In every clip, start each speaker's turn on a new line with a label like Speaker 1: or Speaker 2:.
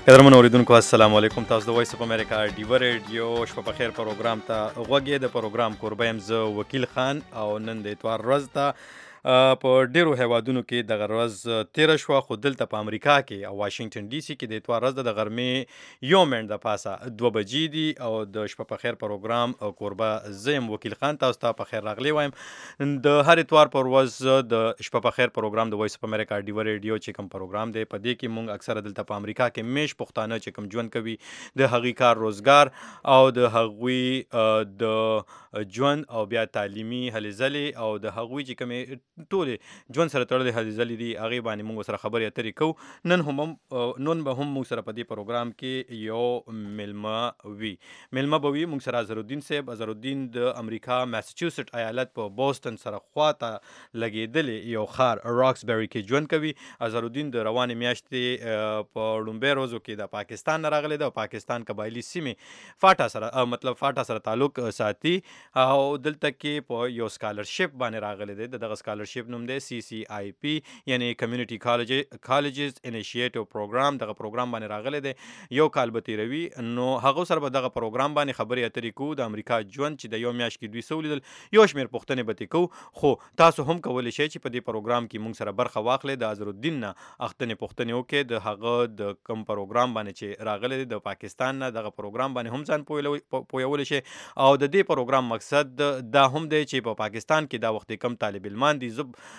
Speaker 1: قدرمن اوریدونکو السلام علیکم. تاسو د وایس اپ امریکا ډیو ریډیو شپه په خیر پروګرام ته غوږی. د پروګرام کوربه يم زه وکیل خان او نن د اتوار ورځ ته په ډیرو هیوادونو کې د ورځ 13 شو، خو دلته په امریکا کې او واشنگټن ډي سي کې د اتوار ورځ د غرمې یو منټ د پاسه 2 بجې دي او د شپه په خیر پروګرام کوربه زم وکیل خان. تاسو ته په خیر راغلی وایم. د هر اتوار پر ورځ د شپه په خیر پروګرام د وایس اپ امریکا ډیو ریډیو چې کوم پروګرام دی، په دې کې مونږ اکثره دلته په امریکا کې میش پښتانه چې کوم ژوند کوي د هغوی کار روزګار او د هغوی د ژوند او بیا تعلیمي هلې ځلې او د هغوی چې کومې ټولې ژوند سره تړلې هلې ځلې دي، هغې باندې مونږ سره خبرې اترې کوو. نن به هم مونږ سره په دې پروګرام کې یو میلمه وي مونږ سره اظهرالدین صاحب. اظهرالدین د امریکا ماساچوسټ ایالت په بوسټن سره خواته لګېدلې یو ښار راکسبری کې ژوند کوي. اظهرالدین د روانې میاشتې په لومبۍ ورځو کې د پاکستان نه راغلی دی او پاکستان قبایلي سیمې فاټا سره تعلق ساتي او دلته کې په یو سکالرشپ باندې راغلی دی. دغه سکالرشپ نوم دی CCIP یعنی کمیونټي کالجز انیشیټیو پروګرام. دغه پروګرام باندې راغلی دی، یو کال به تیروي. نو هغه سره به دغه پروګرام باندې خبرې اترې کوو. د امریکا ژوند چې د یو میاشت کې دوی څه ولیدل، یو شمېر پوښتنې به ترې کوو. خو تاسو هم کولی شئ چې په دې پروګرام کې مونږ سره برخه واخلئ. د اظهرالدین نه اختنې پوښتنې وکړئ د هغه د کوم پروګرام باندې چې راغلی دی د پاکستان نه. دغه پروګرام باندې هم ځان پویولی شئ او د دې پروګرام مقصد دا هم دی چې په پاکستان کې دا وخت کم طالب علمان دي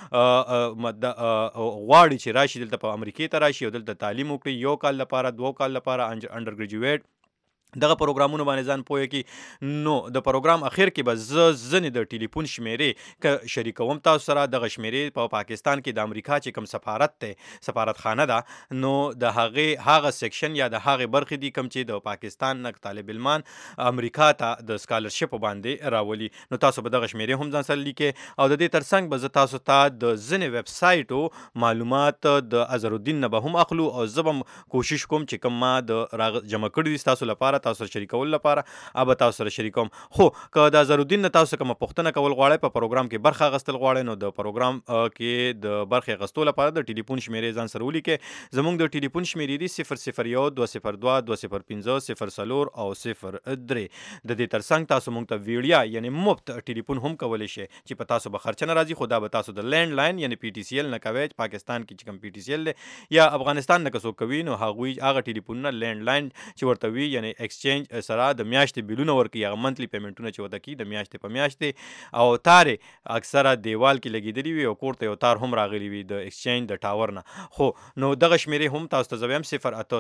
Speaker 1: غواړي چې راشي دلته په امریکې ته راشي او دلته تعلیم وکړي، یو کال لپاره 2 کال لپاره انډر ګریجویټ دغه پروګرامونو باندې ځان پوهه کی. نو د پروګرام اخر کې به ځنې د ټلیفون شمیرې که شریکوم تاسو سره. دغه شمیرې په پاکستان کې د امریکا چې کوم سفارت دی، سفارتخانه ده، نو د هغه سیکشن یا د هغې برخې دي کوم چې د پاکستان نه طالب علمان امریکا ته د سکالرشپ باندې راولي. نو تاسو به دغه شمیرې هم ځان سره لیکئ او د دې ترڅنګ به زه تاسو ته د ځینې ویب سایټو معلومات د اظهرالدین نه به هم اخلو او زه به کوشش کوم چې کوم ما د جمع کړي دي تاسو لپاره، تاسو سره شریکول لپاره به تاسو سره شریکوم. خو که د اظهرالدین نه تاسو کومه پوښتنه کول غواړئ، په پروګرام کې برخه اخیستل غواړئ، نو د پروګرام کې د برخې اخیستو لپاره د ټلیفون شمیرې ځان سره ولیکئ. زموږ د ټلیفون شمیرې دي 001 202 205 04 او 03. د دې ترڅنګ تاسو موږ ته ویډیا یعنی مفت ټلیفون هم کولی شئ چې په تاسو به خرچه نه راځي. خو دا به تاسو د لینډ لاین یعنی PTCL نه کوئ. پاکستان کې چې کوم PTCL دی یا افغانستان نه که څوک کوي، نو هغه ټلیفونونه لینډ لاین چې ورته وي یعنی ایکسچینج سره د میاشتې بیلونه ورکوي، هغه منتلی پیمنټونه چې ورته کوي د میاشتې په میاشتې، او تارې اکثره دیوال کې لګېدلي وي او کور ته یو تار هم راغلی وي د ایکسچینج د ټاور نه. خو نو دغه شمیرې هم تاسو ته زه وایم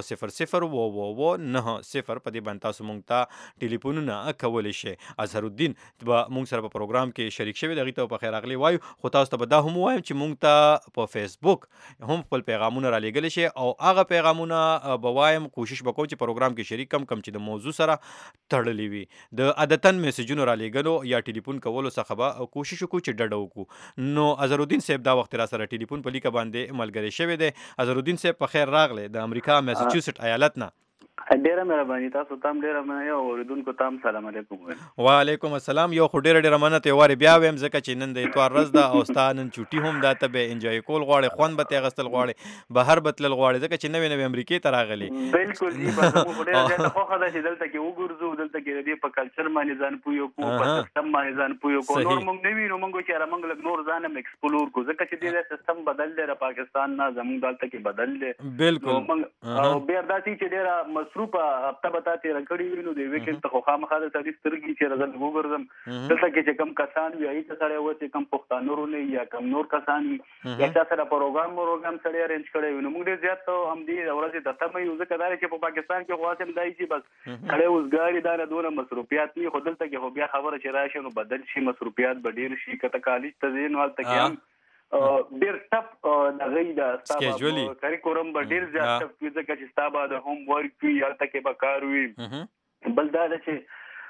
Speaker 1: 08000 په دې باندې تاسو مونږ ته ټلیفونونه کولی شئ. اظهرالدین به مونږ سره په پروګرام کې شریک شوی، دغې ته په خیر راغلی وایو. خو تاسو ته به دا هم ووایم چې مونږ ته په فیسبوک هم خپل پیغامونه را لیږلی شئ او هغه پیغامونه به وایم کوشش به کوم چې پروګرام کې شریک کم چې د موضوع سره تړلې وي. د عادتاً میسجونو را لیږلو یا ټلیفون کولو څخه به کوشش وکړو چې ډډه وکړو. نو اظهرالدین صاحب دا وخت را سره ټلیفون په لیکه باندې ملګری شوی دی. اظهرالدین صاحب په خیر راغلی د امریکا ماساچوسټ ایالت نه.
Speaker 2: ډیره مهرباني، تاسو ته هم ډیره مننه او اوریدونکو ته هم سلام علیکم.
Speaker 1: وعلیکم السلام. یو خو ډیره مننه ته وارې بیا ویم ځکه چې نن د اتوار ورځ ده او ستا نن چوټي هم ده، ته به انجوای کول غواړې، خوند به ترې اخیستل غواړې، بهر به تلل غواړې ځکه چې نوې امریکې ته راغلې.
Speaker 2: بالکل جی، زموږ ډیره زیاته خوښه ده چې دلته کې وګرځو، دلته کې د دې په کلچر باندې ځان پوه کړو، په سیستم باندې ځان پوه کړو. نور موږ نه وینو، موږ چې موږ لږ نور ځان هم ایکسپلور کړو ځکه چې دې سیستم بدل دی، پاکستان نه زموږ دلته کې بدل دی.
Speaker 1: بالکل.
Speaker 2: او بیا داسې چې ډیره مصروفه هفته به تا تېره کړې وي، نو د ویکینډ ته خو خامخا د سړي سترګې چې راځل وګرځم دلته کې چې کم کسان وي هغې ته سړی اوس چې کم پښتانه ورونه یا کم نور کسان وي یا چا سره پروګرام سړی ارینج کړی وي، نو موږ ډېر زیات همدې ورځې ته تمه یو ځکه دا دی چې په پاکستان کې خو هسې هم دا چې بس سړی اوسګاري دا نه دونه مصروفیات نه وي، خو دلته کې خو بیا خبره چې راشي نو بدل شي، مصروفیات به ډېر شي. که ته کالج ته ځې نو هلته کې هم ډېر ټف دغه د ستا به کریکولم به ډېر زیات ټف وي ځکه چې ستا به د هوم ورک وي، هلته کې به کار وي. بل دا ده چې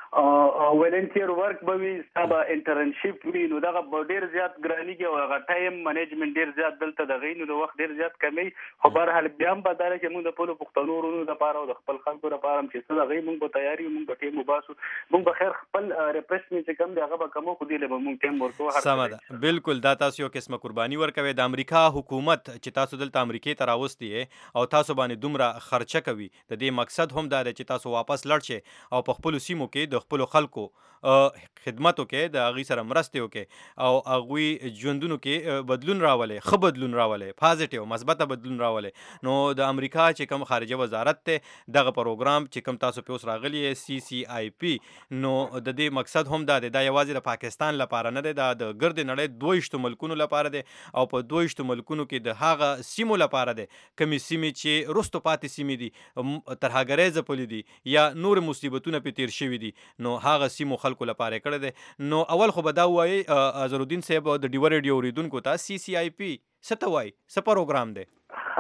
Speaker 2: ولنټیر ورک به وي سبا انټرنشپ وي نو دغه ډیر زیات ګرانیږي او هغه ټایم منیجمنت ډیر زیات دلته د غینو د وخت ډیر زیات کمی خو بهر حال بیا هم بدل چې موږ د خپل پښتنو ورونو د پاره او د خپل خلکو لپاره هم چې څه د غي موږ په تیاری موږ په ټیم وباسو موږ به خیر خپل ریپرزنټ چې کم دی هغه به کوم خو دی له موږ ټیم ورکو هر
Speaker 1: سمه بالکل دا تاسو یو قسمه قرباني ورکوي د امریکا حکومت چې تاسو دلته امریکای ته راوستي او تاسو باندې دومره خرچه کوي د دې مقصد هم دا دی چې تاسو واپس لاړ شئ او په خپل سیمو کې د خپل خلکو خدمت وکړي د هغوی سره مرسته وکړي او هغوی ژوندونو کې بدلون راولي ښه بدلون راولي پازیټیو مثبته بدلون راولي نو د امریکا چې کوم خارجه وزارت ته دغه پروګرام چې کوم تاسو په اوس راغلی CCIP نو د دې مقصد هم دا دی دا یوازې د پاکستان لپاره نه دی دا د ګرد نړۍ 22 ملکونو لپاره دی او په 22 ملکونو کې د هغه سیمو لپاره دی کمې سیمې چې رستو پاتې سیمې دي ترهګرۍ ځپلې دي یا نور مصیبتونه په تیر شوي دي نو هغه سیمو خلکو لپاره کړی دی نو اول خو به دا وایي اظهرالدین صاحب د ډیوه ریډیو اوریدونکو ته CCIP څه ته وایي څه پروګرام دی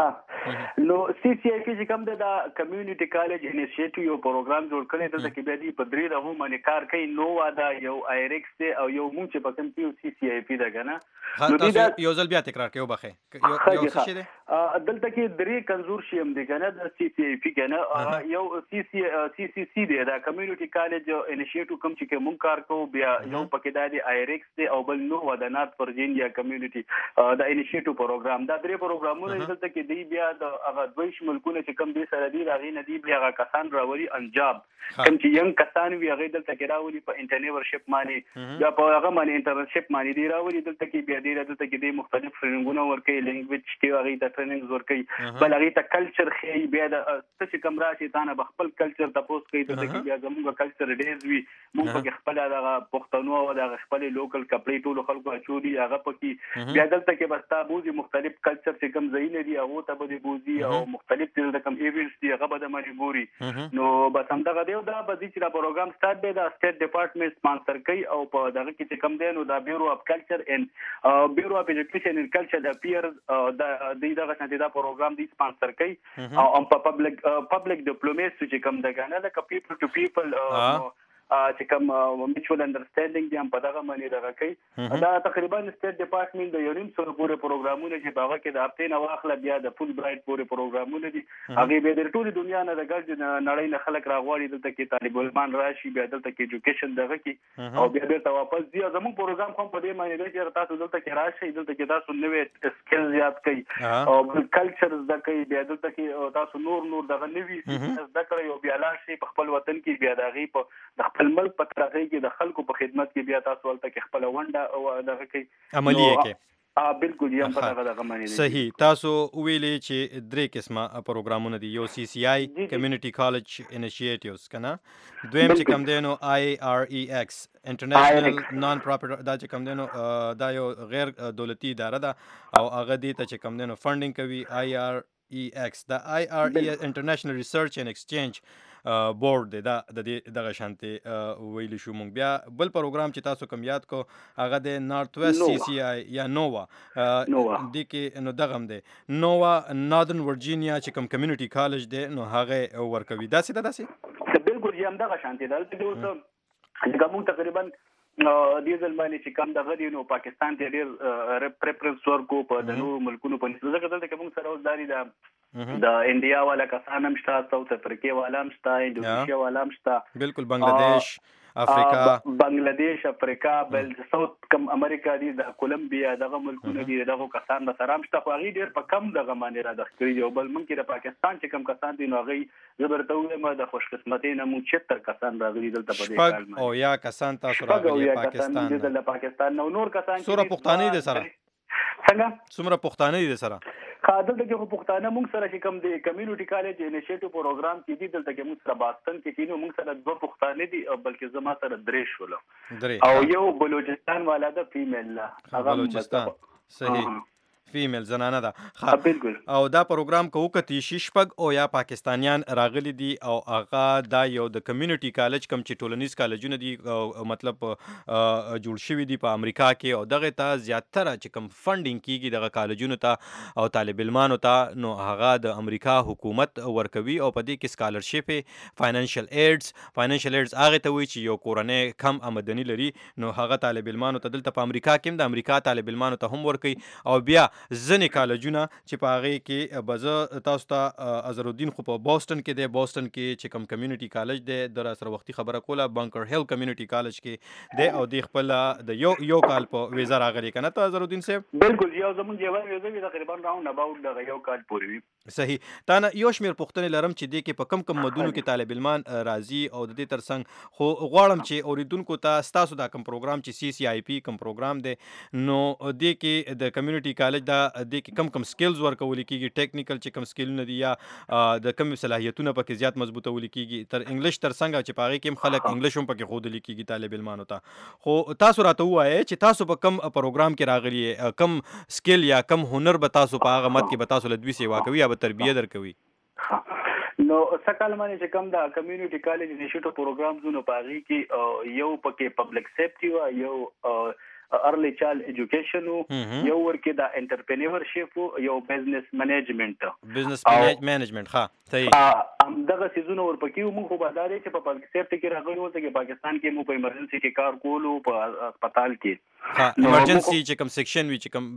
Speaker 2: نو CCIP چې کوم د کمیونټي کالج انیشیټیو یو پروګرام جوړ کړی دلته کې بیا دی په درې رغو باندې کار کوي نو دا یو ایرکس دی او یو مونږ چې په کوم کې CCIP دا کنه
Speaker 1: نو تاسو یو ځل بیا تکرار کړئ وبخښئ یو څه شي دی
Speaker 2: دلته کې درې کنزورشیم دی کنه د CCIP کنه یو CCC دی دا کمیونټي کالج انیشیټیو کوم چې مونږ کار کوو بیا یو پکې دا دی ایرکس دی او بل نو د نارت ورجینیا کمیونټي دا انیشیټیو پروګرام دا درې پروګرامونه دلته کې دی بیا د هغه 22 ملکونه چې کوم دي سره دی راغی نه دی بیا هغه کسان راوړي انجام کوم چې یم کسان وی هغه دلته کې راوړي په انټرنیورشپ باندې یا په هغه باندې انټرنشپ باندې دی راوړي دلته کې بیا دی دلته کې د مختلف ټریننګونه ورکوي لینګویج کې هغه ته ټریننګز ورکوي بل هغه ته کلچر خي بیا د څه کوم راشي تانه خپل کلچر تاسو کوي دلته کې بیا زموږ کلچر ډیز وی موږ په خپل هغه پښتنو او د خپل لوکل کپړې ټول خلکو اچوري هغه پکې بیا دلته کې بس تاسو مختلف کلچر چې کوم ځای نه دی هغه ته به بوزي او مختلف د کوم ایونټس دی هغه به د مری ګوري نو بس هم دغه دی دا به چې دا پروګرام سٹارټ دی دا سټیټ ډپارټمنټ سپانسر کوي او په دغه کې چې کوم دی نو دا بیورو اف کلچر ان بیورو اف ایجوکیشن ان کلچر اپیرز دغه څنګه دا پروګرام دی سپانسر کوي او په پبلک ډیپلوماسي چې کوم دی کنه دا پیپل ټو پیپل چې کوم میچوال انډرستانډینګ دی هم په دغه باندې دغه کوي دا تقریبا سټیټ ډپارټمنټ د یورین سره پورې پروګرامونه چې هغه کې د هفته نه واخله بیا د فول برایټ پورې پروګرامونه دي هغه به د ټولې دنیا نه د ګرځ نړۍ نه خلک راغواړي دلته کې طالب علمان راشي بیا دلته کې ایجوکیشن دغه کې او بیا بیرته واپس دی زموږ پروګرام کوم په دې معنی دی چې تاسو دلته کې راشي دلته کې تاسو نوې سکل زیات کړئ او کلچر زده کړئ بیا دلته کې تاسو نور دغه نوې زده کړئ او بیا لاړ په خپل وطن کې بیا دغه په خپل ملک په طرفه کې د خلکو په خدمت کې بیا تاسو ولته کې خپل ونده او دغه کې
Speaker 1: عملی کې
Speaker 2: بالکل یم په دغه معنی
Speaker 1: صحیح تاسو ویلې چې درې قسمه پروګرامونه دي یو CCI کمیونټي کالج انیشیټیوز کنه دویم چې کوم دی نو IREX انټرنیشنل نان پروفیټ دا چې کوم دی نو دا یو غیر دولتي اداره ده او هغه دې ته چې کوم دی نو فنډینګ کوي IREX دا IREX انټرنیشنل ریسرچ اینڈ ایکسچینج بورډ دی دا د دغه شانتي ویلی شو مونږ بیا بل پروګرام چې تاسو کوم یاد کو هغه د نارت ویسٹ CCI یا نووا د کې نو دغه هم دی نووا ناردن ورجینیا چې کوم کمیونټي کالج دی نو هغه ورکوي دا څه داسې
Speaker 2: بالکل یم دغه شانتي دلته اوس کوم تقریبا دیزل باندې چې کوم دغه دی نو پاکستان ته ډیر پریفرنس ورکو په د نورو ملکونو په نسبت ځکه دلته کوم سره اوسداري د انډیا والا کسان هم شته ساوث افریقا والا هم شته انډونیشیا والا هم شته
Speaker 1: بالکل بنگلاديش
Speaker 2: افریقا بل ساوث کم امریکا دی د کولمبیا دغه ملکونه دي دغه کسان د سره هم شته خو هغه ډیر په کم دغه باندې را دخکړي یو بل ممکن د پاکستان چې کم کسان دي نو هغه زبرته وي د خوش قسمتۍ نه مو 76 کسان راغلي دلته په دې کال
Speaker 1: او یا کسان تاسو راغلي
Speaker 2: پاکستان نو نور کسان
Speaker 1: سوره پښتانه دي سره
Speaker 2: څنګه
Speaker 1: څومره پښتانه دي سره
Speaker 2: خاطر دغه پښتانه موږ سره چې کوم دی کمیونټي کالج انیشیټیو پروګرام کې دي دلته کې موږ سره باستن کې کینو موږ سره دوه پښتانه دي او بلکې زما سره درې شول او یو بلوچستان والا د فیمیل لا
Speaker 1: هغه بلوچستان صحیح فیمیل زنانه ده
Speaker 2: بالکل.
Speaker 1: او دا پروګرام کو کتی شپږ او یا پاکستانیان راغلي دي او هغه دا یو د کمیونټي کالج کم چې ټولنیز کالجونه دي مطلب جوړ شوي دي په امریکا کې او دغه ته زیاتره چې کم فندینګ کیږي دغه کالجونو ته او طالب علمانو ته نو هغه د امریکا حکومت ورکوي او په دې کې سکالرشپ فاینانشل ایډز هغه ته وایي چې یو کورنۍ کم آمدنی لري نو هغه طالب علمانو ته دلته په امریکا کې د امریکا طالب علمانو ته هم ورکوي او بیا ځینې کالجونه چې په هغې کې به تاسو ته اظهرالدین خو په بوسټن کې دی بوسټن کې چې کوم کمیونټي کالج دی د راسره وختي خبره کوله بنکر هیل کمیونټي کالج کې دی او د خپل د یو کال په ویزا راغلی که نه ته اظهرالدین صاحب
Speaker 2: بالکل یو زمونږ یوه ویزا وي تقریبا راوند اباوټ دغه یو کال پورې وي
Speaker 1: صحیح تا نه یو شمېر پوښتنې لرم چې دې کې په کم مدونو کې طالب علمان راځي او د دې ترڅنګ خو غواړم چې اوریدونکو ته ستاسو دا کوم پروګرام چې CCIP کوم پروګرام دی نو دې کې د کمیونټي کالج دا دې کې کم سکلز ورکول کیږي ټیکنیکل چې کم سکلونه دي یا د کم صلاحیتونه پکې زیات مضبوطول کیږي تر انګلیش ترڅنګ چې پاغي کې خلک انګلیش هم پکې خودل کیږي طالب علمانو ته خو تاسو راته وایي چې تاسو په کم پروګرام کې راغلي کم سکل یا کم هنر به تاسو په هغه مت کې به تاسو له دوی سیوا کوي یا به تربیه درکوي
Speaker 2: نو سکال باندې چې کوم د کمیونټي کالج انیشیټیو پروګرام زونه پاغي کې یو پکې پبلک سیفټي او یو ارلی چایلډ ایجوکیشن یو ورکې د انټرپرینورشپ یو بزنس
Speaker 1: مینجمنت ها صحیح
Speaker 2: دغه سيزونه ورپکې موږ خو بازارې چې په پبلک سیفټي کې راغلي وو چې پاکستان کې موږ په ایمرجنسي کې کار کولو په هسپتال کې
Speaker 1: ها ایمرجنسي چې کوم سیکشن وی چې کوم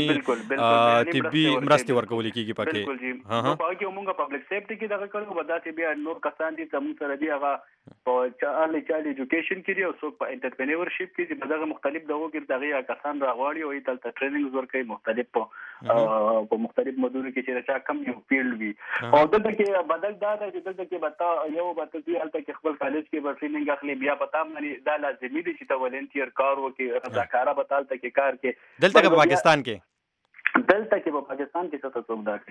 Speaker 1: بیړني طبي مرستې ورکول کیږي پکې
Speaker 2: ها په کې موږ پبلک سیفټي کې دغه کړو بداتې بیا نور کسان دي چې موږ سره دی هغه په ارلی چایلډ ایجوکیشن کې دی او څوک په انټرپرینورشپ کې چې دغه مختلف دغه کې دغه کسان راغواړي او تلته ټریننګز ورکوي مختلف په مختلف مودونو کې چې چا کم یو فیلډ وي او دلته کې بدل دا دی چې دلته کې بتا یو بتا دی هلته کې خپل کالج کې به ټریننګ اخلي بیا بتا باندې دا لازمي دي چې ته ولنټیر کار وکړي رضاکاره بتالته کې کار کې
Speaker 1: دلته په پاکستان کې
Speaker 2: دلته کې په پاکستان کې څه څوک دا کوي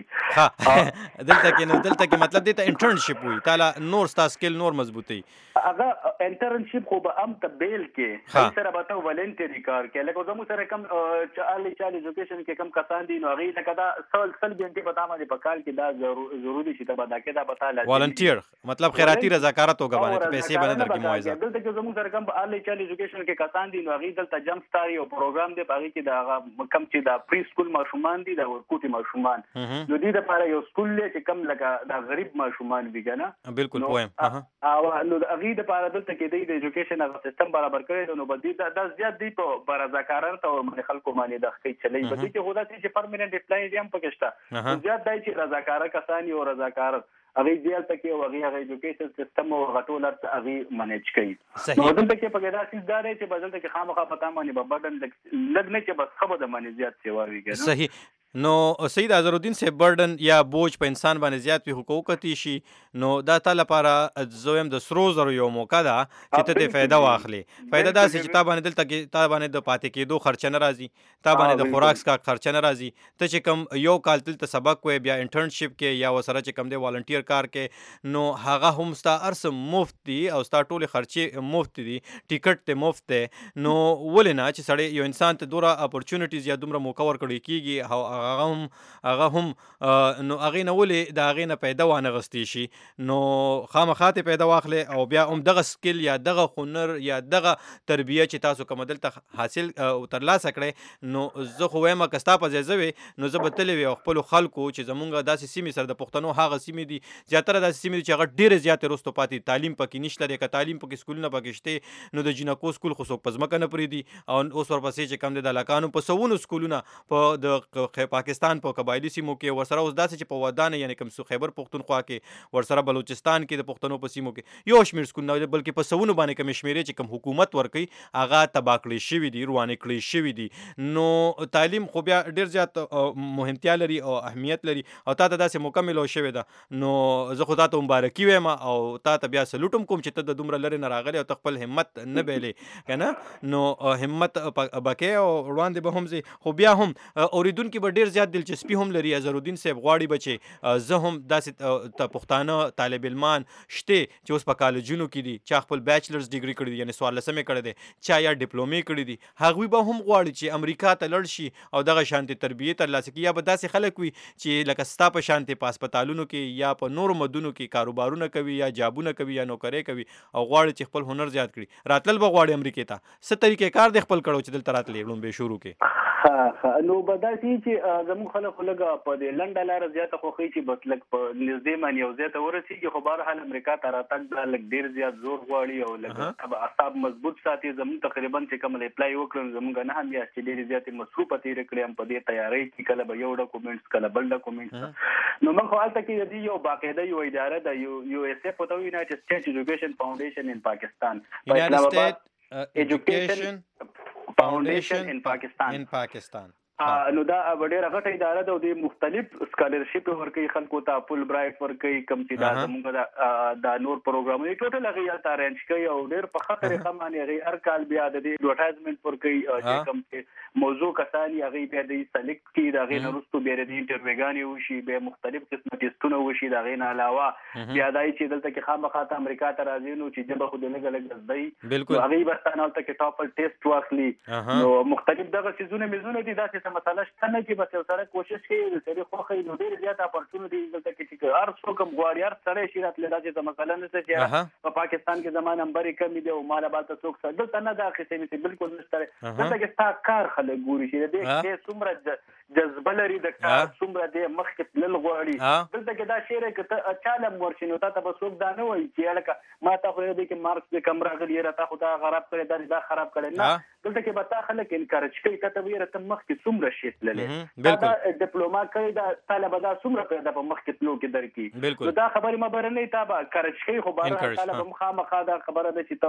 Speaker 1: ها دلته کې مطلب دې ته انټرنشپ وي تعالی نور ستا سکل نور مضبوطي
Speaker 2: هغه انټرنشپ خو به ام تبیل کې سره به ته ولنټری کار کې لکه زموږ سره کم چالي ایجوکیشن کې کم کسان دي نو هغه لکه دا سل ګنټه په تامه په کال کې دا ضروري شي ته به دا کې دا پتا لازم
Speaker 1: ولنټیر مطلب خیراتی رضاکارت وګ باندې پیسې باندې درکې موایزه
Speaker 2: دلته کې زموږ سره کم ارلی چالي ایجوکیشن کې کسان دي نو هغه دلته جمپ سټار یو پروګرام دی هغه کې دا کم چې دا پری سکول ماشومان دي دا ورکوټي ماشومان نو دې لپاره یو سکول چې کم لکه دا غریب ماشومان دي کنه
Speaker 1: بالکل پوهه
Speaker 2: او نو هغه د لپاره دلته کې د ایجوکیشن هغه سیستم برابر کړی نو بدی دا زیات دی په برازاکارانه او باندې خلکو باندې د خې چلی بدی چې خدا چې پرمننت اپلای دی هم پکشته زیات دی چې رضاکار کسان او رضاکار هغه دیال تکي او هغه ایجوکیشن سیستم او غټولر هغه منیج کوي نو دلته کې په ګډه سیس داري چې بدل کې خامخا پتا باندې په بدن لګنه چې بس خبره باندې زیات سیوا ویږي
Speaker 1: صحیح نو سید اظهرالدین سے برډن یا بوج په انسان باندې زیات وي حقوقتي شي نو دا تعالی لپاره زویم د سرو زرو یو موقع ده چې ته فائدہ واخلي فائدہ دا چې تا باندې دلته کې تا باندې د پاتې کېدو خرچ نه راځي تا باندې د خوراک کا خرچ نه راځي ته چې کم یو کال تل سبق وې بیا انټرنشپ کې یا وسره چې کم دی والنټیر کار کې نو هغه هم ستا ارس مفت دي او ستا ټول خرچې مفت دي ټیکټ ته مفت دی نو ولنه چې سړی یو انسان ته دوره اپورچونټیز یا دومره موقع ورکړي کیږي او هغه هم نو هغه نه ولې د هغه نه پیدا وانه غستی شي نو خامخاته پیدا واخلي او بیا هم دغه سکل یا دغه هنر یا دغه تربیه چې تاسو کوم دلته حاصل او ترلاسه کړئ نو زه خو وایم کستا په ځای نو زه به تلوي خپل خلکو چې زمونږ داسې سیمې سره د پښتنو هغه سیمې دي زیاتره داسې سیمې چې هغه ډېر زیات رستو پاتې تعلیم پکې نشته لري که تعلیم پکې سکولونه پکې شته نو د جنکو سکول خو څوک پزماکه نه پریدي او اوس ورپسې چې کم دي د لکانو په سوونو سکولونه په د پاکستان په قبایلی سیمو کې ورسره اوس داسې چې په ودانه یعنی کوم خیبر پختونخوا کې ورسره بلوچستان کې د پښتنو په سیمو کې یو شمیر سکول نه بلکې په سوونو باندې کوم شمیرې چې کوم حکومت ورکي هغه تباکړې شوی دي روانه کړې شوی دي نو تعلیم خو بیا ډیر زیات مهمتیا لري او اهمیت لري او تا ته داسې مکمل او شوی ده نو زه خو تاسو مبارکي وایم او تا ته بیا سلوټم کوم چې ته د دومره لري نه راغلی او خپل همت نه بیلې کنه نو همت بکې او وړاندې به هم زی خو بیا هم اوریدونکو به ډیر زیات دلچسپي هم لري. اظهرالدین صاحب غواړي بچي زه هم داسې پښتانه طالب علمان شته چې اوس په کالجونو کې دي چا خپل بیچلرز ډیګري کړی دی یعنی 14مې کړی دی چا یا ډیپلومې کړی دي هغوی به هم غواړي چې امریکا ته لړ شي او دغه شانتي تربیه ترلاسه کړي. یا به داسې خلک وي چې لکه ستا په شانتي په هسپتالونو کې یا په نورو مدونو کې کاروبارونه کوي یا جابونه کوي یا نوکرۍ کوي او غواړي چې خپل هنر زیات کړي راتلل به غواړي امریکې ته. څه طریقې کار دی خپل کړو چې دلته راتلې لومبې شروع کړي؟
Speaker 2: نو به داسې چې زموږ خلک لږ په دې لنډه لاره زیاته خوښوي چې بس لږ په نږدې باندې یو ځای ته ورسېږي خو بهرحال امریکا ته راتګ دا لږ ډېر زیات زور غواړي او لږ اعصاب مضبوط ساتي. زموږ تقریبا چې کوم اپلای وکړم زموږ نه هم میاشتې چې ډېرې زیاتې مصروفه تېرې کړې هم په دې تیارۍ کې کله به یو ډاکومنټس کله بل ډاکومنټس. نو موږ خو هلته کې د دې یو باقاعده یو اداره ده یو اس اف ورته وایي یونایټډ سټیټس ایجوکیشن فاونډیشن ان پاکستان
Speaker 1: United States Education
Speaker 2: Foundation in Pakistan. نو دا ډېره غټه اداره ده او د مختلف سکالرشپ ورکوي خلکو ته فل برایټ ورکوي کوم چې دا زموږ دا نور پروګرامونه ټوټل هغې هلته ارینج کوي او ډېر په ښه طریقه باندې هغې هر کال بیا د دې اډورټایزمنټ ورکوي چې کوم چې موضوع کسان یې هغې بیا د سلیکټ کړي د هغې نه وروستو بیا د انټرویوګانې وشي بیا مختلف قسمه ټسټونه وشي د هغې نه علاوه بیا دا چې دلته کې خامخا ته امریکا ته راځي نو چې ژبه خو د لږ لږ زده وي نو هغې به ستانه هلته کې ټاپل ټیسټ واخلي. نو مختلف دغه څیزونه میزونه دي داسې څه مسله شته نه چې بس یو سړی کوشش کوي د سړي خوښوي نو ډېر زیات اپورچونټي دلته کې چې هر څوک هم غواړي هر سړی شي راتلی داسې څه مسله نشته چې په پاکستان کې زما نمبرې کمې دي او ما له باته څوک څه دلته نه دا اخیستې نشي بالکل نشته. دلته کې ستا کار خلک ګوري چې د دې څومره جذبه لري د کار څومره دی مخکې تلل غواړي. دلته کې دا شی دی که ته چاله هم ورشي نو تا ته به څوک دا نه وایي چې هلکه ما تا خو دی کې مارکس دې کم راغلی یاره تا خو دا خراب کړی دا خراب کړی نه. دلته کې به تا خلک انکارج کوي تا ته به یاره ته مخکې څومره شی تللی دا ډیپلوما کوي دا تاله به دا څومره پیدا په مخکې تلو کې درکړي. نو دا خبرې مه برنۍ تا به انکارج کوي خو بهرحال تاله به خامخا دا خبره ده چې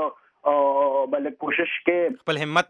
Speaker 2: ته بل کوشش کې
Speaker 1: خپل همت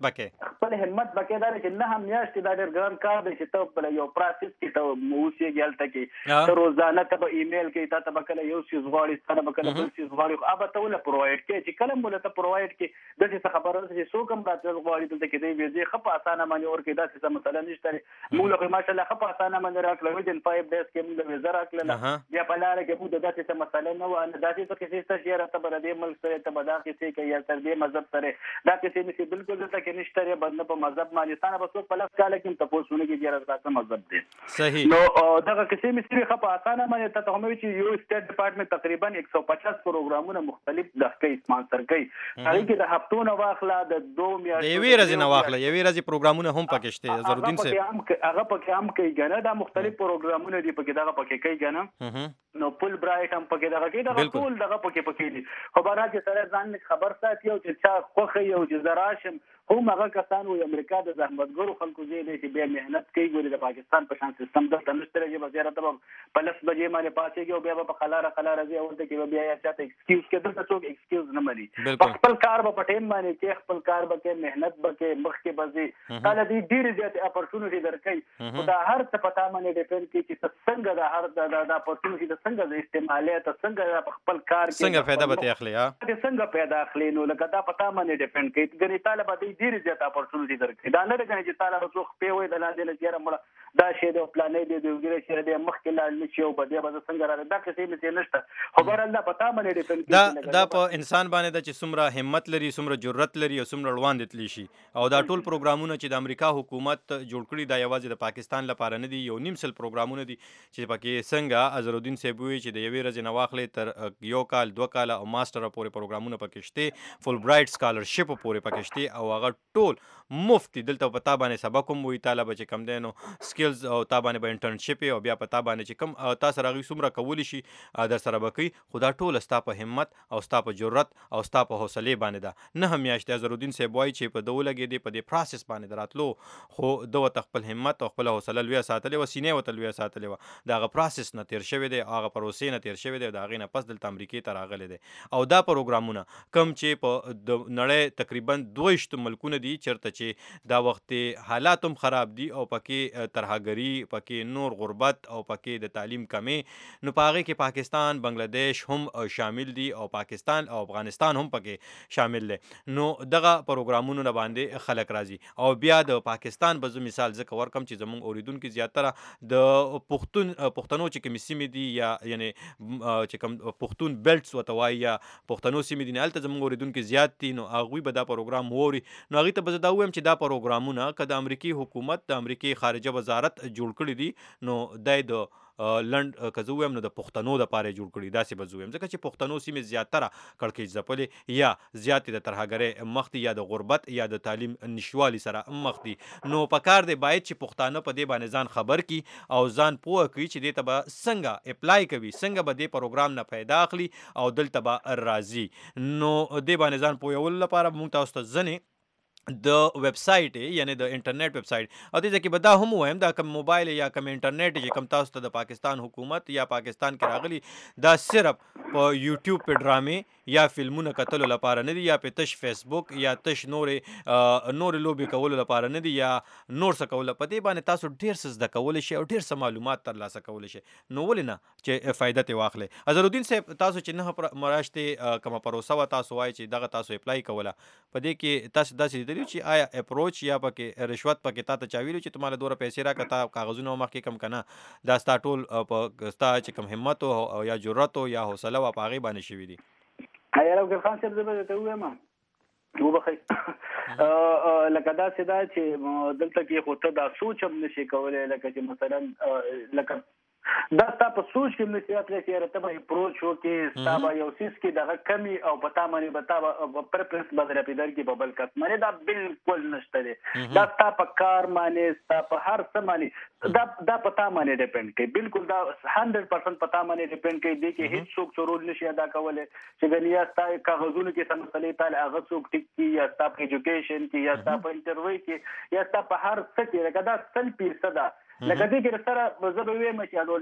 Speaker 2: بکې دا چې نه هم میاشتې دا ډېر ګران کار دی چې ته بل یو پروسس کې ته اوسېږي هلته کې ته روزانه ته به ایمیل کوي تا ته به کله یو څیز غواړي تا نه به کله بل څیز غواړي خو هغه ته ولې پرووایډ کوي چې کله هم ولې ته پرووایډ کړي داسې څه خبره ده چې څوک هم راتلل غواړي دلته کې دی ویزې ښه په اسانه باندې ورکړي داسې څه مسله نشته موږ له خو ماشاءالله ښه په اسانه باندې راکړله ویدن 5 days کې موږ ویزه راکړله بیا په لاره کې موږ د داسې څه مسله نه وه نه داسې څه کیسې شته چې یاره ته به د دې ملک سره ته به دا کیسې کوي یا تر دې مذهب سره دا کیسې نشي بالکل دلته کې نشته دی بد نه په مذهب باندې تا نه به څوک په لس کاله کې هم تپوس ونه کړي چې یاره دا څه مذهب دی.
Speaker 1: صحیح.
Speaker 2: نو دغه کیسې مې سرې ښه په اسانه باندې ته هم وایي چې یو سټیټ ډپارټمنټ تقریبا 150 پروګرامونه مختلف دغه کوي سپانسر کوي هغې کې د هفتو نه واخله د 2 میاشتو
Speaker 1: د یوې ورځې نه واخله یوې ورځې پروګرامونه هم پکې شته اظهرالدین صاحب
Speaker 2: هغه پکې هم کوي که نه دا مختلف پروګرامونه دي پکې دغه پکې کوي که نه نو فل برایټ هم پکې دغه کوي دغه ټول دغه پکې دي خو بهرحال چې سړی ځان خبر ساتي او چې چا خوښوي او چې زه راشم هم هغه کسان وي امریکا د زحمتګرو خلکو ځای دی چې بیا محنت کوي ګوري د پاکستان په شان سیستم دلته نشته دی چې بس یاره ته به په 10 بجې باندې پاڅېږي او بیا به په خلاره ځي او دلته کې به بیا یا چاته ایکسکیوز کوي دلته څوک ایکسکیوز نه مني خپل کار به په ټایم باندې کوي خپل کار به کوي محنت به کوي مخکې به ځي کله دې ډېرې زیاتې اپورچونټي درکوي خو دا هر څه په تا باندې ډیپینډ کوي چې ته څنګه د هر د اپورچونټي د څنګه د استعمالوې ته څنګه په خپل کار کې
Speaker 1: څنګه فایده به ترې اخلي
Speaker 2: څنګه پیدا اخلي نو لکه دا په تا باندې ډیپینډ کوي ګنې تاله به دې ډېرې زیات اپورچونټي درکوي دا نه دی ګنې چې تاله به څوک پې وایي د لاندې نه چې یاره مړه دا شی دی او پلانې دی د وګیرې چې دی مخکې لاړ نه شي او به دی به زه څنګه راځم دا کیسې مې نشته خو بهرحال دا په تا باندې ډیپینډ کوي
Speaker 1: دا په انسان باندې ده چې څومره همت لري څومره جرأت لري او څومره وړاندې تللی شي او دا ټول پروګرامونه چې د امریکا حکومت جوړ کړي دا یوازې د پاکستان لپاره نه دي یو نیم سل پروګرامونه دي چې پکې څنګه اظهرالدین صاحب وایي چې د یوې ورځې نه واخلې تر یو کال 2 کاله او ماسټر پورې پروګرامونه پکې شته فل برایټ سکالرشپ پورې پکې شته او هغه ټول مفت دلته په تا باندې سبق هم وایي تاله به چې کم دی نو سکلز او تا باندې به انټرنشپ او بیا په تا باندې چې کم تا سره هغوی څومره کولی شي در سره به کوي خو دا ټوله ستا په همت او ستا په جرأت او ستا په حوصلې باندې ده نه هم میاشتې اظهرالدین صاحب وایي چې په ده ولګېدې په دې پروسس باندې د راتلو خو ده ورته خپل همت او خپله حوصله لویه ساتلې وه سینې ورته لویه ساتلې وه د هغه پروسس نه تېر شوی دی هغه پروسې نه تېر شوی دی د هغې نه پس دلته امریکې ته راغلی دی او دا پروګرامونه کم چې په د نړۍ تقریبا 22 ملکونه دي چېرته چې دا وخت حالات هم خراب دي او پکې ترهګري پکې نور غربت او پکې د تعلیم کمې نو په هغې کې پاکستان بنګلادیش هم شامل دي او پاکستان او افغانستان هم پکې شامل دی نو دغه پروګرامونو نه باندې خلک راځي او بیا د پاکستان به زه مثال ځکه ورکم چې زموږ اوریدونکي زیاتره د پښتنو چې کومې سیمې دي یا یعنې چې کوم پښتون بیلټس ورته وایي یا پښتنو سیمې دي نه هلته زموږ اوریدونکي زیات دي نو هغوی به دا پروګرام واوري نو هغوی ته به زه دا ووایم چې دا پروګرامونه که د امریکې حکومت د امریکې خارجه وزارت جوړ کړي دي نو دی د لنډ که زه ووایم نو د پښتنو دپاره یې جوړ کړي داسې به زه ووایم ځکه چې پښتنو سیمې زیاتره کړکېچ ځپلې یا زیاتې د ترهګرۍ مخ دي یا د غربت یا د تعلیم نشوالي سره مخ دي نو په کار دی باید چې پښتانه په دې باندې ځان خبر کړي او ځان پوه کړي چې دې ته به څنګه اپلای کوي څنګه به دې پروګرام نه پیدا اخلي او دلته به راځي نو دې باندې ځان پوهولو لپاره موږ تاسو ته ځنې د ویب سایټ یعنی د انټرنیټ ویب سایټ او دې ځکه به دا هم وایم دا کوم موبایل یا کوم انټرنیټ چې کوم تاسو ته د پاکستان حکومت یا پاکستان کې راغلي دا صرف په یوټیوب په ډرامې یا فلمونه کتلو لپاره نه دي یا په تش فیسبوک یا تش نور لوبي کولو لپاره نه دي یا نور څه کول په دې باندې تاسو ډیر څه زده کول شي او ډیر څه معلومات ترلاسه کول شي نو ولې نه چې فائدہ ته واخلې اظهرالدین صاحب تاسو چې نه مراشته کومه پروسه و تاسو وایي چې دغه تاسو اپلای کوله په دې کې تاسو داسې دي چې آیا اپروچ یا پکې رشوت پکې تا ته چاویلو چې تماله دوره پیسې راکړه کاغذونه مخکې کم کنه دا ستا ټول په ستا چې کم همت او یا جرأت او یا حوصله و په هغې باندې شوي دي
Speaker 2: حیار افغان صاحب زه به درته ووایم وبخئ لکه داسې دا چې دلته کې خو ته دا سوچ هم نشي کولی لکه چې مثلا لکه دا ستا په سوچ کې هم نشي راتلی چې یاره ته به اپروچ وکړې ستا به یو څیز کې دغه کمي او په تا باندې به تا به پرفرنس به درپې درکړي په بل کس باندې دا بالکل نشته دی دا ستا په کار باندې ستا په هر څه باندې دا په تا باندې ډیپینډ کوي بالکل دا 100% په تا باندې ډیپینډ کوي دې کې هیڅ څوک څه رول نشي ادا کولی چې ګنې یا ستا کاغذونو کې څه مسلې تاله هغه څوک ټیک کړي یا ستا په ایجوکیشن کې یا ستا په انټرویو کې یا ستا په هر څه کې لکه دا 100% ده لکه دې کې سره زه به ووایم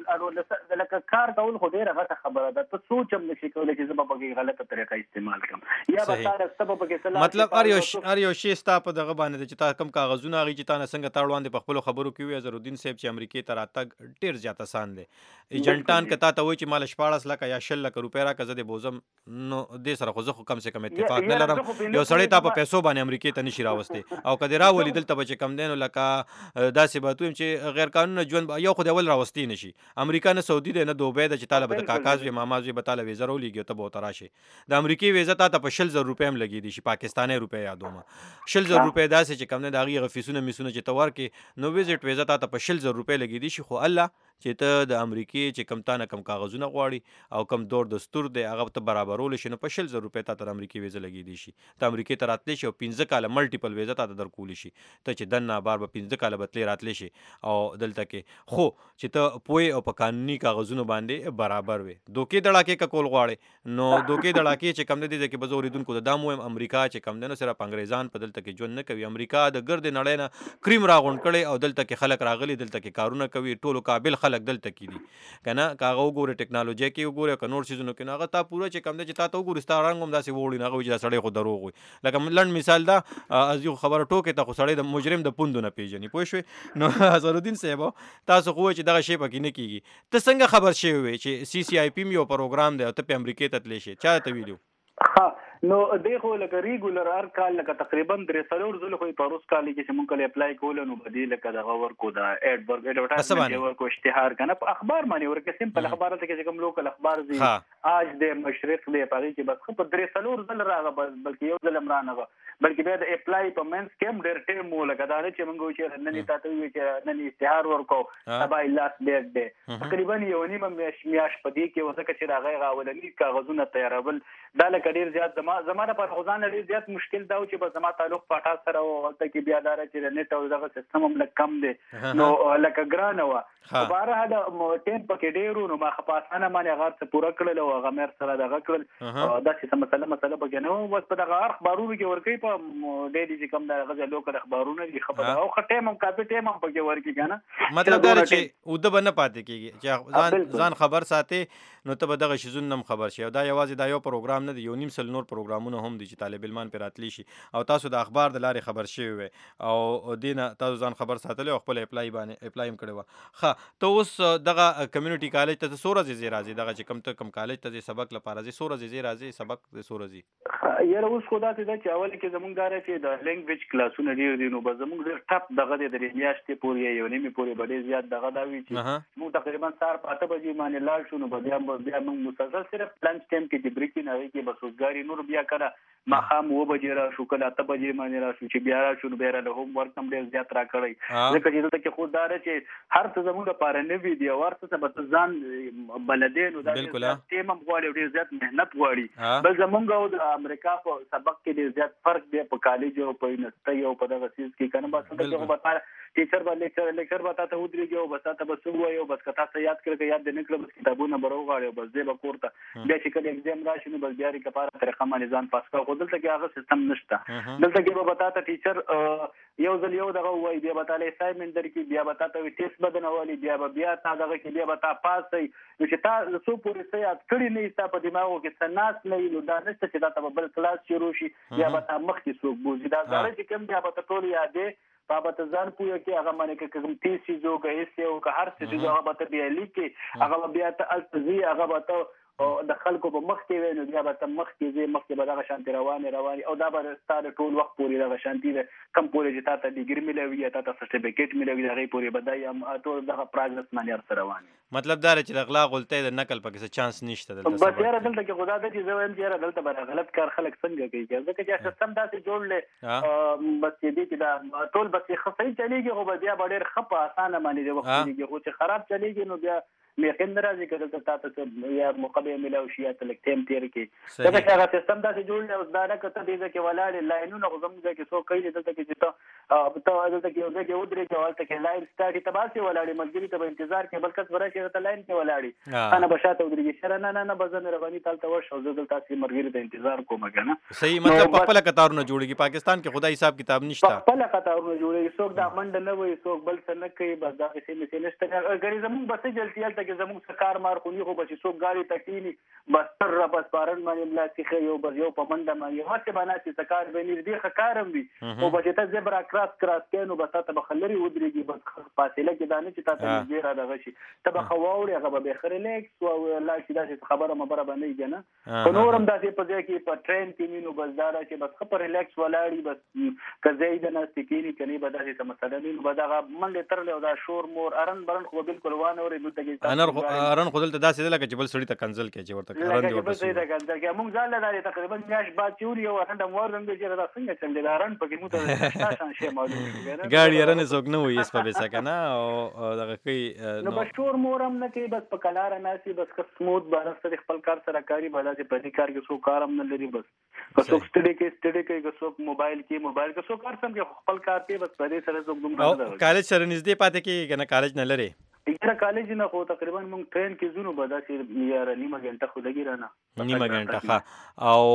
Speaker 2: چې لکه کار کول خو ډېره غټه خبره ده ته سوچ هم نشي کولی چې زه به پکې غلطه طریقه استعمال کړم یا به تا ته به پکې
Speaker 1: مطلب هر یو شی ستا په دغه باندې چې تا کوم کاغذونه هغوی چې تا نه څنګه تا وړاندې په خپلو خبرو کې وي اظهرالدین صاحب چې امریکې ته راتګ ډېر زیات اسان دی ایجنټان که تا ته وایي چې ماله 14 لکه یا 10 لکه روپۍ راکړه زه دې بوزم نو دې سره خو زه خو کم سے کم اتفاق نه لرم یو سړی تا په پیسو باندې امریکې ته نشي راوستی او که دې راولي دلته به چې کم دی نو لکه داسې به ویم چې غیر قانونه ژوند یو خو د اول راوستی نشي امریکا نه سعودي دی نه دوبۍ ده چې تاله به د کاکاز وي ماماز وي به تاله ویزه راولېږي ته به ورته راشې د امریکې ویزه تا ته په 20,000 روپۍ هم لګېدی شي پاکستاني روپۍ یادومه 20,000 روپۍ داسې چې کم دی د هغې هغه فیسونه میسونه چې ته ورکړې نو ویزټ ویزه تا ته په 20,000 روپۍ لګېدی شي خو الله چې ته د امریکې چې کم تا نه کم کاغذونه غواړي او کم دور دستور دی هغه ته برابرولی شي نو په 20,000 روپۍ تا ته د امریکې ویزه لګېدی شي ته امریکې ته راتلی شي او 15 کاله ملټیپل ویزه تا ته درکولی شي ته چې دننه بار به 15 کاله به تلې راتلی شي او دلته کې خو چې ته پوهې او په قانوني کاغذونو باندې برابر وي دوکې دړاکې که کول غواړې نو دوکې دړاکې چې کم دی دې کې به زه اورېدونکو ته دا هم وایم امریکا چې کم دی نو صرف انګریزان په دلته کې ژوند نه کوي امریکا د ګردې نړۍ نه کریم راغونډ کړی او دلته کې خلک راغلي دلته کې کارونه کوي ټولو قابل خلک دلته کې دي که نه که هغه وګورې ټکنالوژۍ کې وګورې که نور څیزونو کې نو هغه تا پوره چې کم دی چې تا ته وګورې ستا رنګ هم داسې وړي نو هغه وایي چې دا سړی خو دروغ وایي لکه لنډ مثال دا از یو خبره ټوکې ته خو سړی د مجرم د پوندو نه پیژني پوه شوې نو اظهرالدین صاحب تاسو خو وایئ چې دغه شی پکې نه کېږي ته څنګه خبر شوی وې چې CCIP یو پروګرام دی او ته په امریکې ته تللی شې چا ته ویلي
Speaker 2: نو دی خو لکه ریګولر هر کال لکه تقریبا 3 ځله خو په روز کال کې چې مونږ کله اپلای کول نو بدی لکه دغه ورکو دا ایډورټایزمنټ ورکو اشتهار کنه په اخبار باندې ورکه سیمپل اخبار ته چې کوم لوکل اخبار دي آج د مشرق دی په کې بس خو په 3 ځله راغه بلکې یو ځل مرانه بلکې بیا د اپلای په منس کې ډېر ټیم مو لکه دا چې مونږ چې نن تاسو وی چې نن اشتهار ورکو سبا لاس ډیټ دی تقریبا یو نیمه میاش په دې کې وځکه چې راغی غاولنی کاغذونه تیارول دا لکه ډېر زیات زمانه پر خدان ډېر زیات مشکل دا و چې په زما تعلق پټا سره او هلته کې بیا دار چې نت او دغه سیستم هم لکه کم دی نو لکه ګران و بهر هدا ټیم پکې ډېرو نو ما خپاسانه باندې هغه څه پوره کړل او هغه مېر سره دغه کړل دا چې مسله پکې نو بس په دغه اخبارونو کې ورکې په ډېری چې کم دا غزه لوکل اخبارونه دي خبره او ټیم هم کافي ټیم هم پکې ورکې کنه
Speaker 1: مطلب دا چې اوده به نه پاتې کېږي چې ځان خبر ساتي نو ته به دغه شیزونه هم خبر شي او دا یوازې دا یو پروګرام نه دی یو نیم سل نور پروګرامونه هم دي چې طالب علمان پرې راتلی شي او تاسو د اخبار د لارې خبر شوي وي او دې نه تاسو ځان خبر ساتلی او خپل اپلای هم کړی وه ته اوس دغه کمیونټي کالج ته څو ورځې ځې راځې دغه چې کم کالج ته ځې سبق لپاره ځې څو ورځې ځې راځې سبق څو ورځې
Speaker 2: یاره اوس خو داسې ده چې اول کې زمونږ دا چې د لینګویج کلاسونه ډېر دي نو به زمونږ ډېر ټپ دغه دی درې میاشتې پورې یو نیمې پورې به ډېر زیات دغه دا وي چې موږ تقریبا سهار په 8 بجې باندې لاړ شو نو بیا موږ مسلسل صرف لنچ ټایم کې چې بریک نه وي کې بس وزګاری نور بیا کړه ماښام 9 بجې را شو کله 8 بجې باندې را شو چې بیا را شو نو بیا له هوم ورک هم ډېر زیات را کړی ځکه چې دلته کې خو دا چې هر څه زموږ لپاره نوي دي او هر څه به ځان بلدې نو دا ټیم هم غواړي ډېر زیات محنت غواړي بل زمونږ او د امریکا په سبق کې ډېر زیات فرق دی په کالج او په یونیورسيټي او په دغه سیس کې کنه بس ته خو به ټیچر باندې لیکچر به تاسو ودرېږي او بس تاسو به څه وایو بس کته تاسو یاد کړئ یاد دې نه کړو بس کتابونه به راوغواړي بس دې به کوړه بیا چې کله ایگزام راشي نو بس بیا ری کفاره طریقه باندې ځان پاس کړو خو دلته کې هغه سیستم نشته دلته کې به تاسو ټیچر یو ځل یو دغه وایي بیا به تاسو اسایمنت درکې بیا به تاسو ټیسټ بدنوالي بیا تاسو دغه کې بیا به تاسو پاس شئ نو چې تاسو څو پورې څه یاد کړی نه تاسو په دماغو کې سناس نه نو دا نشته چې تاسو بل کلاس شروع شي بیا به تاسو مخکې څوک بوزي دا ځکه چې کوم بیا به ټول یادې بابا ځان پوهه کې هغه باندې کوم تیسي جو که هیڅ او که هر څه جو هغه به بیا لیکي هغه بیا ته التزي هغه به او د خلکو په مخ کې ویني بیا به مخ کې مخکې به دغه شانتي رواني او دا به ستاره ټول وخت پورې دغه شانتي کم پورې چې تاسو ډیګری ملوي یا تاسو سرټیفیکیټ ملوي دغه پورې بدای هم ټول دغه پروګرس باندې سره رواني
Speaker 1: مطلب دا چې د اغلا غلطۍ د نقل پکې څه چانس نشته دلته
Speaker 2: بس یاره دلته کې خدا د چې زه وایم چې دلته به غلط کار خلک څنګه کوي ځکه چې سیستم داسې جوړل بس دې چې دا ټول بس خصای چلیږي خو بیا ډېر خپ اسانه باندې د وخت کې خو چې خراب چلیږي نو بیا میخین راځي کله تاسو یا مقابله ملاوي شي ته لک ټیم تیر کې دا چې هغه سیستم داسې جوړل او دا نه کته دې کې ولاړ لاینونه غوږم دې کې څو کوي دلته کې چې ته دلته کې یو ځای ودرې چې ولته کې لاین سٹارټ ته باسي ولاړ ملګری ته انتظار کې بلکې ورته ته لاین کې ولاړ انا بشاته ودرې شر نه بزن رغني تلته ورشو زه دلته چې مرګری ته انتظار کوم کنه
Speaker 1: صحیح مطلب خپل قطارونه جوړيږي پاکستان کې خدای حساب کتاب نشته
Speaker 2: خپل قطارونه جوړيږي څوک دا منډه نه وي څوک بل څه نه کوي بس دا څه نشته غری زمون بس جلتیال ته زمون سکار مار خو نه خو بس څوک غاړي تکینی بس تر بس پارن باندې ملا کې یو بس یو په منډه باندې هڅه باندې چې سکار بنیر دی خکارم وي او بس ته زبر کراس کینو بس ته بخلري ودرېږي بس فاصله کې دانه چې تاسو یې را دغه شي ته بخواوري هغه به خرلیکس او لا چې دا خبره مبره باندې کنه په نورم داسې په ځای کې په ټرین کې مينو بس دا چې بس خبر ریلیکس ولاړی بس کزید نه سکینی کني به داسې مسله نه به دا منډه ترلې او دا شور مور ارن برن خو بالکل وانه اوري نو ته
Speaker 1: ارن خو دلته داسې لکه چې بل سړی ته کنزل کې چې ورته
Speaker 2: ارن دی ورته سړی ته کنزل کې موږ ځاله دا تقریبا میاش بعد چوري او ارن د مور رنګ چې دا څنګه څنګه دا ارن پکې مو ته شان شي معلومه
Speaker 1: ګاډي ارن زوګ نه وي اس په بس کنه او دغه کوي
Speaker 2: نو بشور مورم نه کوي بس په کلار ناسي بس سموث بارس سره خپل کار سره کاری بالا چې په دې کار کې څو کارم نه لري بس څوک سټډي کوي څوک موبایل کې څوک کار سم کې خپل کار کوي بس په دې سره څوک دوم نه
Speaker 1: کالج سره نږدې پاتې کې کنه کالج نه لري
Speaker 2: یاره کالج نه خو تقریبا موږ ټرین کې زونو بدا چې یاره نیمه غنټه خو لګی رانه
Speaker 1: نیمه غنټه ښه او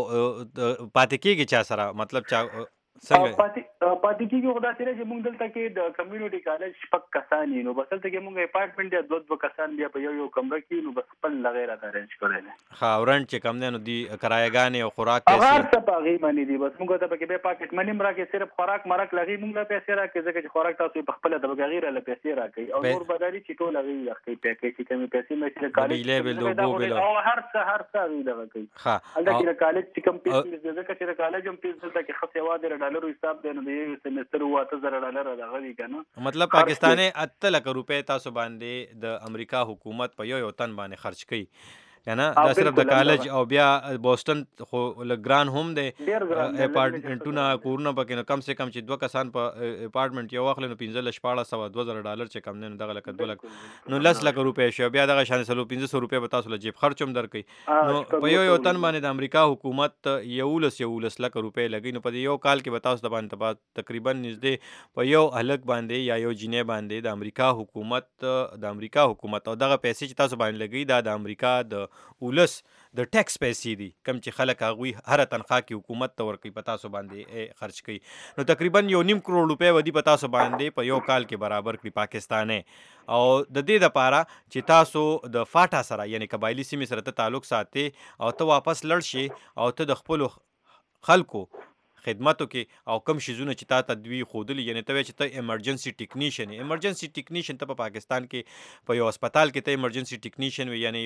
Speaker 1: پاتې کېږي چا سره مطلب چا څنګه
Speaker 2: پاتې کېږي خدا سره چې موږ دلته کې د کمیونټي کالج شپږ کسان نو بس دلته کې موږ اپارټمنټ یا دوه کسان بیا په یو کمره کې نو بس خپل لغیره ارینج کړل
Speaker 1: ښه ورن چې کم نه نو دی کرایګانې او خوراک
Speaker 2: هغه څه پاغي باندې دي بس موږ ته پکې به پاکټ منی مرا کې صرف خوراک مرک لغي موږ له پیسې راکې ځکه چې خوراک تاسو په خپل د غیره له پیسې راکې او نور بداري چې ټول لغي راکې پیکې چې کمی پیسې مې چې کالج او هر څه وی دغه کوي
Speaker 1: ښه
Speaker 2: الته چې کالج چې کم پیسې ځکه چې کالج هم پیسې دلته کې خصه واده $1 حساب دی نو یو سمستر $8000 دغه دی کنه
Speaker 1: مطلب پاکستاني 8 لک روپے تاسو باندې د امریکا حکومت په یو تن باندې خرج کړي کنه دا صرف د کالج او بیا بوسټن خو لګران هم دی اپارټمنټونه کورونه پکې نو کم سے کم چې 2 کسان په اپارټمنټ یو واخلې نو $15,000 چې کم نه دغه لک 2 لک نو 10 لک روپے شو بیا دغه شان $1500 به تاسو له جیب خرچ هم درکې نو په یو تن باندې د امریکا حکومت $11 لک روپے لګي نو په یو کال کې به تاسو د باندې تقریبا نږدې په یو هلک باندې یا یو جنې باندې د امریکا حکومت او دغه پیسې چې تاسو باندې لګي دا د امریکا د ولس د ټیکس پیسې دي کم چې خلک هغوی هر تنخواه کې حکومت ته ورکوي په تاسو باندې خرچ کوي نو تقریبا $1.5 کروڑ ودی په تاسو باندې په یو کال کې برابر کړي پاکستاني او د دې لپاره چې تاسو د فاټا سره یعنی قبایلی سیمې سره ته تعلق ساتي او ته واپس لړ شي او ته د خپل خلکو خدماتو کې او کم شیزونه چې تا ته دوی ښودلي، یعنې ته وایې چې ته ایمرجنسي ټیکنیشن یې. ایمرجنسي ټیکنیشن ته په پاکستان کې په یو هسپتال کې ته ایمرجنسي ټیکنیشن وي، یعنې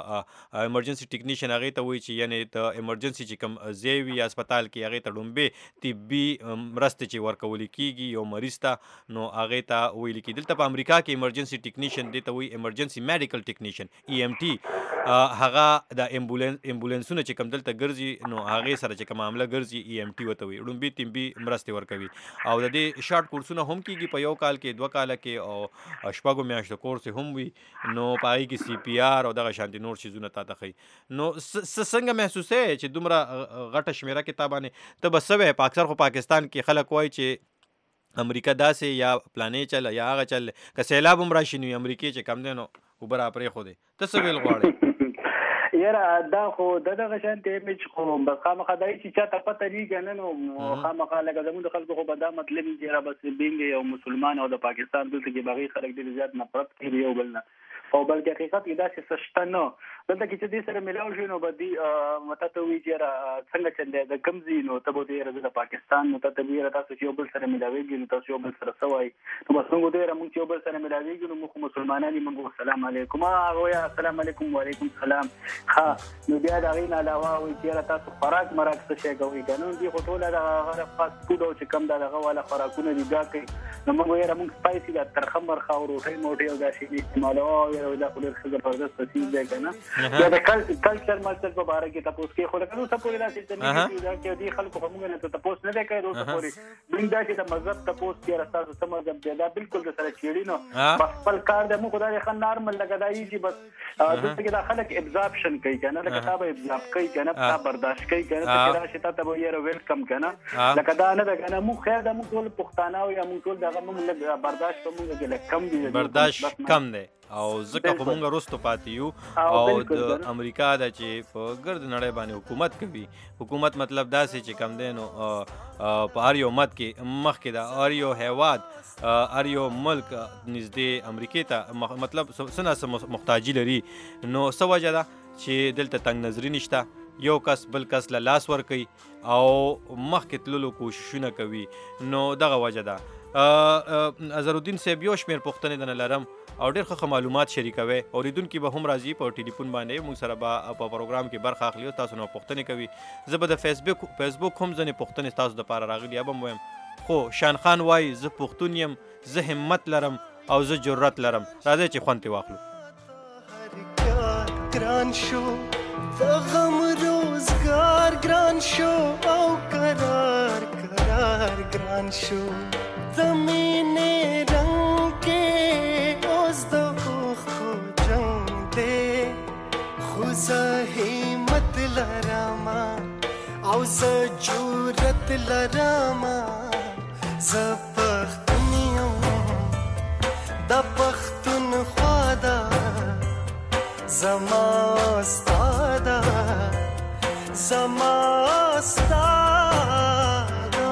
Speaker 1: یو ایمرجنسي ټیکنیشن هغې ته وایي چې یعنې ته ایمرجنسي چې کوم ځای وي هسپتال کې هغې ته ډومبې طبي مرستې چې ورکولې کېږي یو مریض ته، نو هغې ته ویل کېږي. دلته په امریکا کې ایمرجنسي ټیکنیشن دې ته وایي ایمرجنسي میډیکل ټیکنیشن EMT. هغه د امبولانسونه چې کوم دلته ګرځي نو هغې سره چې کوم معامله ګرځي EMT ورته وایي، ډومبې طبي مرستې ورکوي. او د دې شارټ کورسونه هم کېږي په 1 کال کې 2 کاله کې او 6 میاشتو کورس هم وي، نو په هغې کې CPR او دغه شانتې نور چیزونه تا ته ښیي. نو څنګه محسوسوې چې دومره غټه شمېره کې تا باندې ته به څه وایې؟ په اکثر خو پاکستان کې خلک وایي چې امریکا داسې یا پلانې چل یا هغه چل، که سیلاب هم راشي نو امریکې چې کم دی نو اوبه را پرېښودې. ته څه ویل غواړې؟
Speaker 2: یاره دا خو دغه شانتې ایمیج خو بس خامخا دا چې چا ته پته نه که نه نو خامخا لکه زموږ د خلکو خو به دا مطلب وي چې یاره بس بینګ یو مسلمان او د پاکستان دلته کې باغي خلک ډېر زیات نفرت کوي یو بل نه، او بلکې حقیقت کې داسې څه شته نه. دلته کې چې دې سره ملاو شي نو به دې ماته ته وایي چې یاره څنګه چل دی د کوم ځای، نو ته به ورته یاره زه د پاکستان، نو ته به یاره تاسو چې یو بل سره ملاوېږي نو تاسو یو بل سره څه وایي؟ نو بس موږ ورته یاره موږ چې یو بل سره ملاوېږي نو موږ خو مسلمانان یو، موږ السلام علیکم، هغه وایي السلام علیکم وعلیکم السلام. ښه نو بیا د هغې نه علاوه وایي چې یاره تاسو خوراک مراک څه شی کوئ که نه، دوی خو ټوله دغه فاسټ فوډ او چې کوم دغه والا خوراکونه دي دا کوي. نو موږ یاره موږ سپایسي دا ترخه مرخه او روټۍ موټۍ او دا شي استعمالوو، یاره دا خو ډېر ښه زبردست څیز دی که نه. بیا د کلچر ملچر په باره کې تپوس کوي، خو لکه اوسه پورې داسې چې دې خلکو خو موږ نه ته تپوس نه دی کړی اوسه پورې. دوی دا چې د مذهب تپوس کوي یاره ستاسو څه مذهب دی، دا بلکل د سره چېړي نو بس خپل کار دی. موږ خو دا ښه نارمل لکه دا ایږي بس دلته کې دا خلک ابزارپشن کوي که نه، لکه تا به ابزارپ کوي که نه، تا برداشت کوي که نه، ته چې راشې تا ته به یاره ویلکم که نه، لکه دا نه ده که نه. موږ خیر ده موږ ټول پښتانه او یا موږ ټول دغه موږ لږ برداشت په موږ کې لږ کم دي،
Speaker 1: برداشت کم دی او ځکه خو موږ وروسته پاتې یو. او د امریکا ده چې په ګرد نړۍ باندې حکومت کوي. حکومت مطلب داسې چې کم دی نو په هر یو مد کې مخکې ده، هر یو هیواد هر یو ملک نږدې امریکې ته مطلب څه نه څه محتاجي لري. نو څه وجه ده چې دلته تنګ نظري نشته، یو کس بل کس له لاس ورکوي او مخکې تللو کوششونه کوي. نو دغه وجه ده. اظهرالدین صاحب یو شمېر پوښتنې درنه لرم او ډېر ښه معلومات شریکوي، اوریدونکي به هم راځي په ټلیفون باندې موږ سره به په پروګرام کې برخه اخلي او تاسو نو پوښتنې کوي. زه به د فیسبوک هم ځینې پوښتنې تاسو دپاره راغلي یا به م وایم، خو شان خان وایي زه پښتون یم، زه همت لرم او زه جرأت لرم. راځئ چې خوند ترې واخلو.
Speaker 3: ګران شو د غم روزګار ګران شو او قرار ګران شو د مینې رنګ کې اوس د اوښکو جنګ دی، خو زه همت لرمه او زه جرأت لرمه، زه پښتون یم د پښتونخوا ده زما ستا ده زما ستا ده.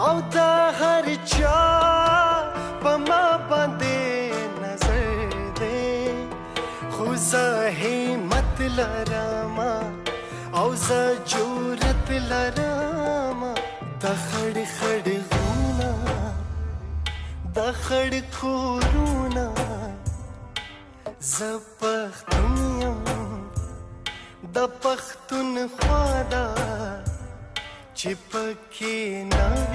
Speaker 3: او دا هر چا په ما باندې نظر دی خو زه همت لرم او زه جرأت لرم د خړ خړ غرونه د خړ کورونه زه پښتون یم د پښتونخوا ده چې پکې نه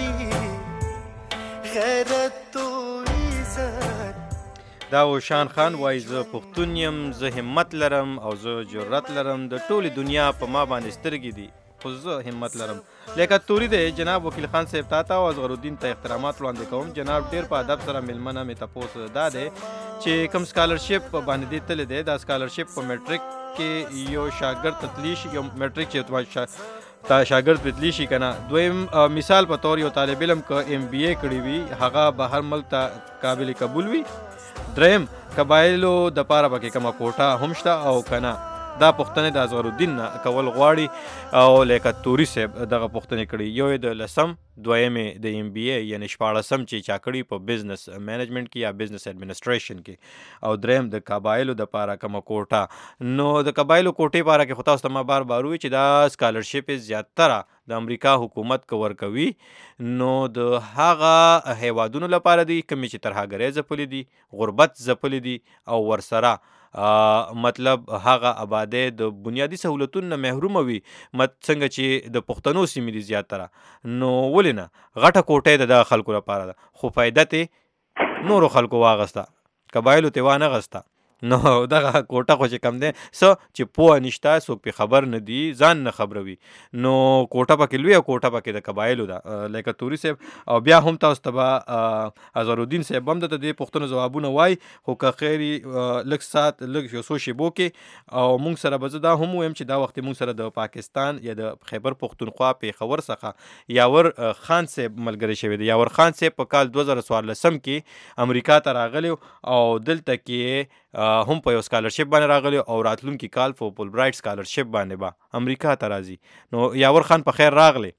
Speaker 3: وي غیرت او عزت.
Speaker 1: دا وشان خان وایي زه پښتون یم، زه همت لرم او زه جرأت لرم، د ټولې دنیا په ما باندې سترګې دي خو زه همت لرم. لکه توري دی جناب وکیل خان صاحب تا ته او اصغر الدین ته احترامات وړاندې کوم. جناب ډېر په ادب سره میلمنه مې تپوس دا دی چې کوم سکالرشپ باندې دی تللی دی، دا سکالرشپ په میټریک کې یو شاګرد تتلی شي، یو میټریک چې تا شاګرد پتلی شي کنه. دویم مثال په تور یو طالب علم که MBA کړی وي هغه بهر ملک ته قابل قبول وي. دریم قبایلو د پاره پکې کومه کوټه هم شته او کنه. دا پوښتنې د اصغر الدین نه کول غواړي او لکه توري صاحب دغه پوښتنې کړي. یو یې د لسم، دویم یې د MBA یعنی 14 چې چا کړي په بزنس مینجمنټ کې یا بزنس ایڈمنسټریشن کې، او دریم د قبایلو د پاره کومه کوټه. نو د قبایلو کوټې پاره کې خو تاسو ته ما بار بار وی چې دا سکالرشپ زیاتره د امریکا حکومت کور کوي. نو د هغه هیوادونو لپاره دی کومې چې ترهګرۍ ځپلې دي، غربت ځپلې دي او ورسره مطلب هغه آبادی د بنیادی سهولتونو نه محروم وي، څنګه چې د پښتنو سیمې دي زیاتره. نو ولې نه غټه کوټه د دغه خلکو لپاره ده خو فایده ته نورو خلکو واغسته، قبایلو ته وانه غسته. نو دغه کوټه خو چې کم دی څه چې پوه نشته، څوک پې خبر نه دي، ځان نه خبروي، نو کوټه پکې لویه کوټه پکې د قبایلو ده لکه توري صاحب. او بیا هم تاسو ته به اصغر الدین صاحب هم د دې پوښتنو ځوابونه وایي، خو که خیر لږ ساعت لږ یو څو شیبو کې او موږ سره به زه دا هم وایم چې دا وخت موږ سره د پاکستان یا د خیبر پښتونخوا پېښور څخه یاور خان صاحب ملګری شوی دی. یاور خان صاحب په کال 2014 کې امریکا ته راغلی او دلته کې هم په یو سکالرشپ باندې راغلی او راتلونکي کال په فول برایټ سکالرشپ باندې به امریکا ته راځي. نو یاور خان په خیر راغلی.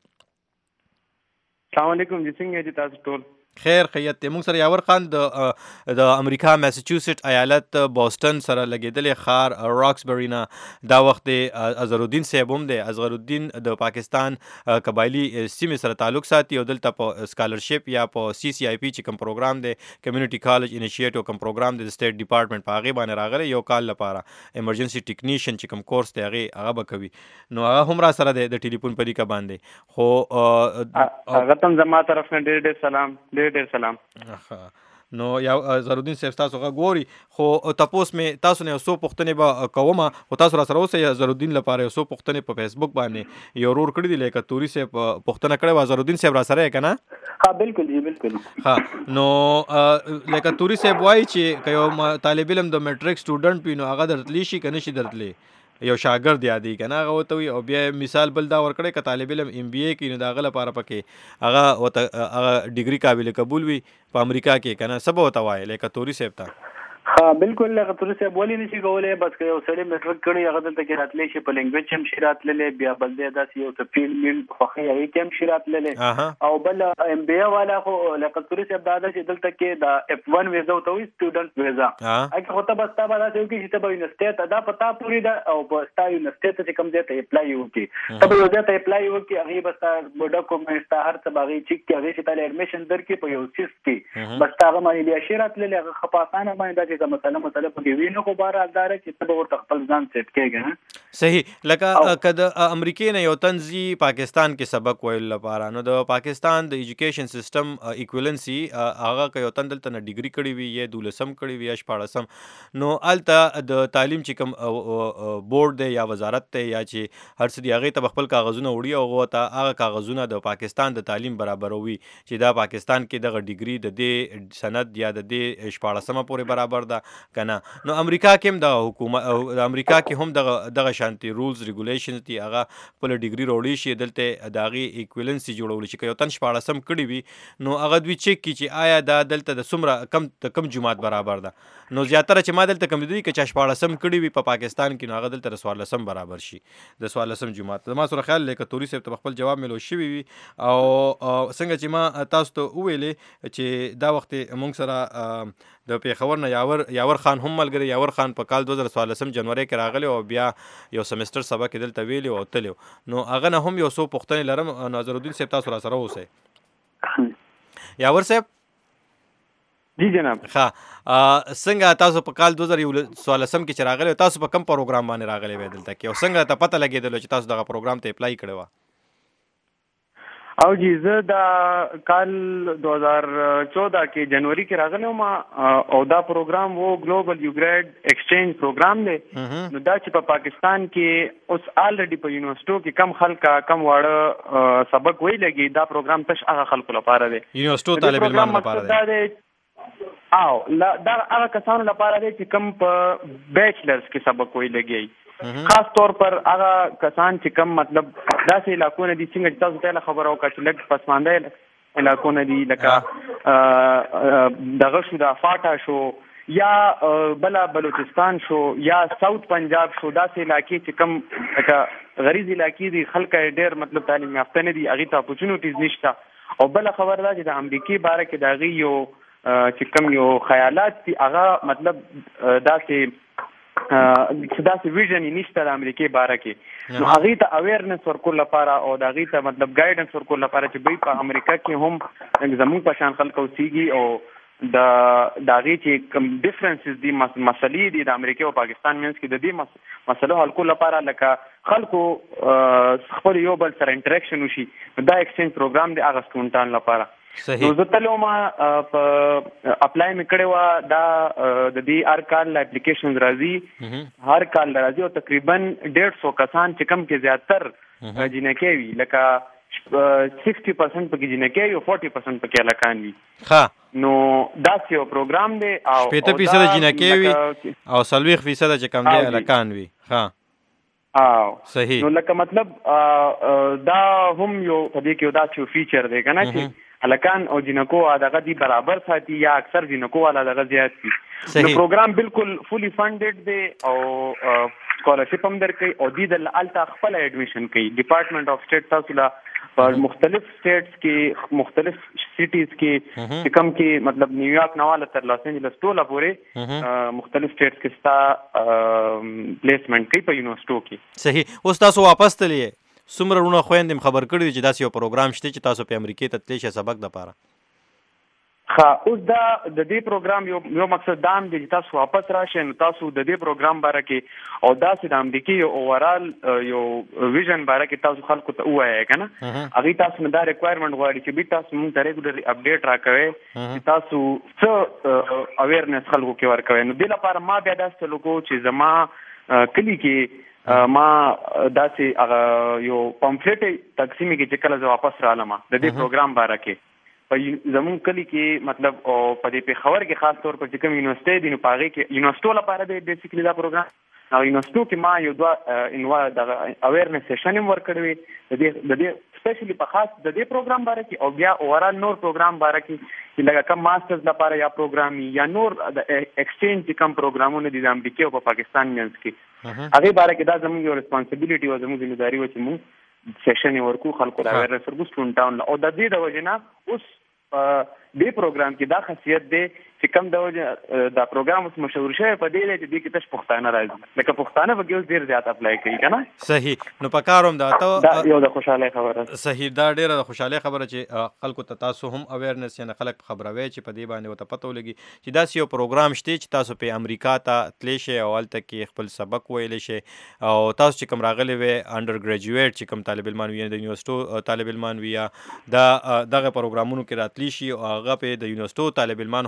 Speaker 2: السلام علیکم جی، څنګه دي تاسو ټول؟
Speaker 1: خیر خیریت دی. موږ سره یاور خان د امریکا میساچوسیټ ایالت بوسټن سره لګېدلې ښار راکسبري نه دا وخت دی اصغر الدین صاحب هم دی. اصغر الدین د پاکستان قبایلي سیمې سره تعلق ساتي او دلته په سکالرشپ یا په CCIP چې کوم پروګرام دی کمیونټي کالج انیشیټیو کوم پروګرام دی د سټیټ ډپارټمنټ په هغې باندې راغلی یو کال لپاره ایمرجنسي ټیکنیشن چې کوم کورس دی هغه به کوي. نو هغه هم را سره دی د ټلیفون په لیکه باندې. خو
Speaker 2: هغه ته زما طرف نه ډېر ډېر سلام. ډېر سلام.
Speaker 1: نو یا اصغر الدین صاحب تاسو غږ ګوري، خو تاسو مې تاسو نه یو څو پوښتنې به کوم او تاسو را سره اوسئ. اصغر الدین لپاره یو څو پوښتنې په فیسبوک باندې یو ورور کړي دي لکه توري صاحب پوښتنه کړې وه. اصغر الدین صاحب را سره یې که نه؟
Speaker 2: ها بالکل جی بالکل.
Speaker 1: ها نو لکه توري صاحب وایي چې که یو طالب علم د میټریک سټوډنټ وي نو هغه درتلی شي که نه شي درتلی، یو شاګرد یادی کنه هغه وته وي. او بیا مثال بل دا ورکړی که طالب علم MBA کوي نو د هغه لپاره پکې هغه ډیګري قابل قبول وي په امریکا کې کنه څه به ورته وایي لکه توري صاحب ته؟
Speaker 2: ها بالکل لکه توري صاحب ولې نشي کولی، بس که یو سړی میټریک کړی هغه دلته کې راتلی شي، په لینګویج هم شي راتللی، بیا بل دی داسې یو څه فیلډ خوښوي هغې کې هم شي راتللی. او بل MBA والا خو لکه توري صاحب دا ده چې دلته کې د F1 ویزا ورته وایي سټوډنټ ویزا، هغې خو ته بس تا به داسې وکړي چې ته به یونیورسټۍ ته دا په تا پورې ده او په ستا یونیورسټۍ ته چې کوم ځای ته اپلای وکړي ته به یو ځای ته اپلای وکړي، هغې به ستا ډاکومنټ ستا هر څه به هغې چیک کړي، هغې چې تا له ایډمیشن درکړي په یو سیس کې، بس تا هغه باندې بیا شي راتللی هغه ښه په اسانه باندې دا چې مسله پکې وي نو خو بهرحال دا چې ته به ورته خپل ځان سیټ کېږي.
Speaker 1: صحیح. لکه که د امریکې نه یو طنزي پاکستان کې سبق ویلو لپاره نو د پاکستان د ایجوکیشن سیسټم ایکویلنسي هغه که یو تن دلته نه ډیګري کړی وي یا 12 کړی وي یا 14 نو هلته د تعلیم چې کوم بورډ دی یا وزارت دی یا چې هر څه دی هغې ته به خپل کاغذونه وړي او هغو ته هغه کاغذونه د پاکستان د تعلیم برابروي چې دا پاکستان کې دغه ډیګري د دې سند یا د دې 14 پورې برابر برابر ده کنه. نو امریکا کې هم د حکومت د امریکا کې هم دغه شانتي رولز ریګولیشنز دي هغه په ډیګري راوړي شي دلته داغي ایکویلنسي جوړول شي که یو تن 14 کړي وي نو هغه دوی چک کی چې آیا دا دلته د سمره کم جماعت برابر ده. نو زیاتره چې ما دلته کم دي که 14 کړي وي په پاکستان کې نو هغه دلته 14 برابر شي د 14 جماعت. ما سره خیال لکه توري صاحب ته خپل جواب ملو شي وي او څنګه چې ما تاسو ته ویلې چې دا وخت مونږ سره د پیښور نه یاور خان هم ملګری یاور خان په کال 2014 جنوري کې راغلی او بیا یو سمستر سبق دلته ویلی او تلو نو هغه نه هم یو څو پوښتنې لرم نظرالدین صاحب تاسو را سره اوسئ. یاور صاحب
Speaker 4: جی جناب.
Speaker 1: ښه څنګه تاسو په کال 2014 کې چې راغلی تاسو په کوم پروګرام باندې راغلی وای دلته کې او څنګه ته پته لګېدل چې تاسو دغه پروګرام ته اپلای کړی و؟
Speaker 4: او جی زه دا کال 2014 کې جنوري کې راغلی وم او دا پروګرام وو ګلوبل یو ګریډ ایکسچینج پروګرام دی. نو دا چې په پاکستان کې اوس الریډي په یونیورسيټو کې کم خلک کم واړه سبق وی لګي دا پروګرام تش هغه خلکو لپاره دی
Speaker 1: یونیورسيټو طالب علمان لپاره دی
Speaker 4: او دا هغه کسانو لپاره دی چې کم په بیچلرز کې سبق وی لګي خاص طور پر هغه کسان چې کم مطلب داسې علاقونه دي څنګه چې تاسو ته خبر او کچ لګ پسمانده علاقونه دي لکه دغه شو د فاټا شو یا بلا بلوچستان شو یا ساوث پنجاب شو داسې علاقې چې کم لکه غریز علاقې دي خلک ډېر مطلب تعلیم یافته نه دي هغې ته اپورچونیټیز نشته او بله خبر ده چې د امریکې باره کې د هغې یو چې کم یو خیالات دي هغه مطلب داسې ویژن یې نشته د امریکې باره کې نو هغې ته اویرنس ورکول لپاره او د هغې ته مطلب ګایډنس ورکول لپاره چې دوی په امریکا کې هم زموږ په شان خلک اوسېږي او د هغې چې کوم ډفرنسز دي مسلې دي د امریکې او پاکستان منځ کې د دې مسلو حل کولو لپاره لکه خلکو خپل یو بل سره انټریکشن وشي دا ایکسچینج پروګرام دی هغه سټوډنټانو لپاره. نو زه تللی وم په اپلای مې کړې وه دا د دې هر کال اپلیکیشنز راځي هر کال راځي او تقریبا 150 کسان چې کم کې زیاتر جنکۍ وي لکه 60% پکې جنکۍ وي او 40% پکې هلکان وي. نو داسې یو پروګرام دی او
Speaker 1: 50% جنکۍ وي او 40% چې کم دی هلکان وي.
Speaker 4: صحیح. نو لکه مطلب دا هم یو په دې کې یو داسې یو فیچر دی که نه چې هلکان او جنکو دغه دي برابر ساتي یا اکثر جنکو والا دغه زیات دي. نو پروګرام بالکل فولي فنډډ دی او سکالرشپ هم درکوي او دوی د هلته خپله ایډمیشن کوي. ډپارټمنټ آف سټیټ تاسو له په مختلف سټیټس کې مختلف سټیز کې چې کوم کې مطلب نیویارک نه واله تر لاس انجلس ټوله پورې مختلف سټیټس کې ستا پلیسمنټ کوي په یونیورسيټو کې.
Speaker 1: صحیح. اوس تاسو واپس تللی څومره رونه خویندې خبر کړي دي چې داسې یو پروګرام شته چې تاسو په امریکې ته تللی شئ سبق دپاره؟
Speaker 4: اوس دا د دې پروګرام یو مقصد دا هم دی چې تاسو واپس راشئ نو تاسو د دې پروګرام باره کې او داسې د امریکې یو اوورال یو ویژن باره کې تاسو خلکو ته ووایئ که نه هغوی تاسو نه دا ریکوایرمنټ غواړي چې بیا تاسو مونږ ته ریګولرلی اپډیټ راکوئ چې تاسو څه اویرنس خلکو کې ورکوئ. نو دې لپاره ما بیا داسې چلو کوو چې زما کلي کې ما داسې یو پمفلیټ تقسیمې کې چې کله زه واپس رالم د دې پروګرام باره کې په زمونږ کلي کې مطلب او په دې پېښور کې خاص طور پر چې کوم یونیورسټۍ دي نو په هغې کې یونیورسټو لپاره دی بیسیکلي دا پروګرام او یونیورسټو کې ما یو دوه دغه اویرنس سیشن هم ورکړی وي د دې سپیشلی په خاص د دې پروګرام باره کې او بیا اوورال نور پروګرام باره کې چې لکه کم ماسټرز لپاره یا پروګرام یا نور د ایکسچینج چې کم پروګرامونه دي د امریکې او په پاکستان منځ کې هغې باره کې دا زموږ یو ریسپانسبیلیټي او زموږ ذمهداري وه چې موږ سیشن یې ورکو خلکو ته اویرنس ورکو سټوډنټانو له او د دې د وجې نه اوس دې پروګرام کې دا خاصیت دی چې کم د وجه دا پروګرام اوس مشهور شوی په دې دی چې دې کې تش پښتانه راځي لکه پښتانه پکې اوس ډېر زیات اپلای کوي که نه.
Speaker 1: صحیح. نو په کار هم دا
Speaker 4: یو د خوشحالۍ خبره.
Speaker 1: صحیح. دا ډېره د خوشحالۍ خبره چې خلکو ته تاسو هم اویرنس یعنې خلک خبروئ چې په دې باندې ورته پته ولګي چې داسې یو پروګرام شته چې تاسو په امریکا ته تللی شئ او هلته کې خپل سبق ویلی شئ او تاسو چې کوم راغلی وئ انډر ګریجویټ چې کوم طالب علمان وي د یونیورسټو طالب علمان وي یا دغه پروګرامونو کې راتلی شي او هغه په د یونیورسټو طالب علمان هم خبرې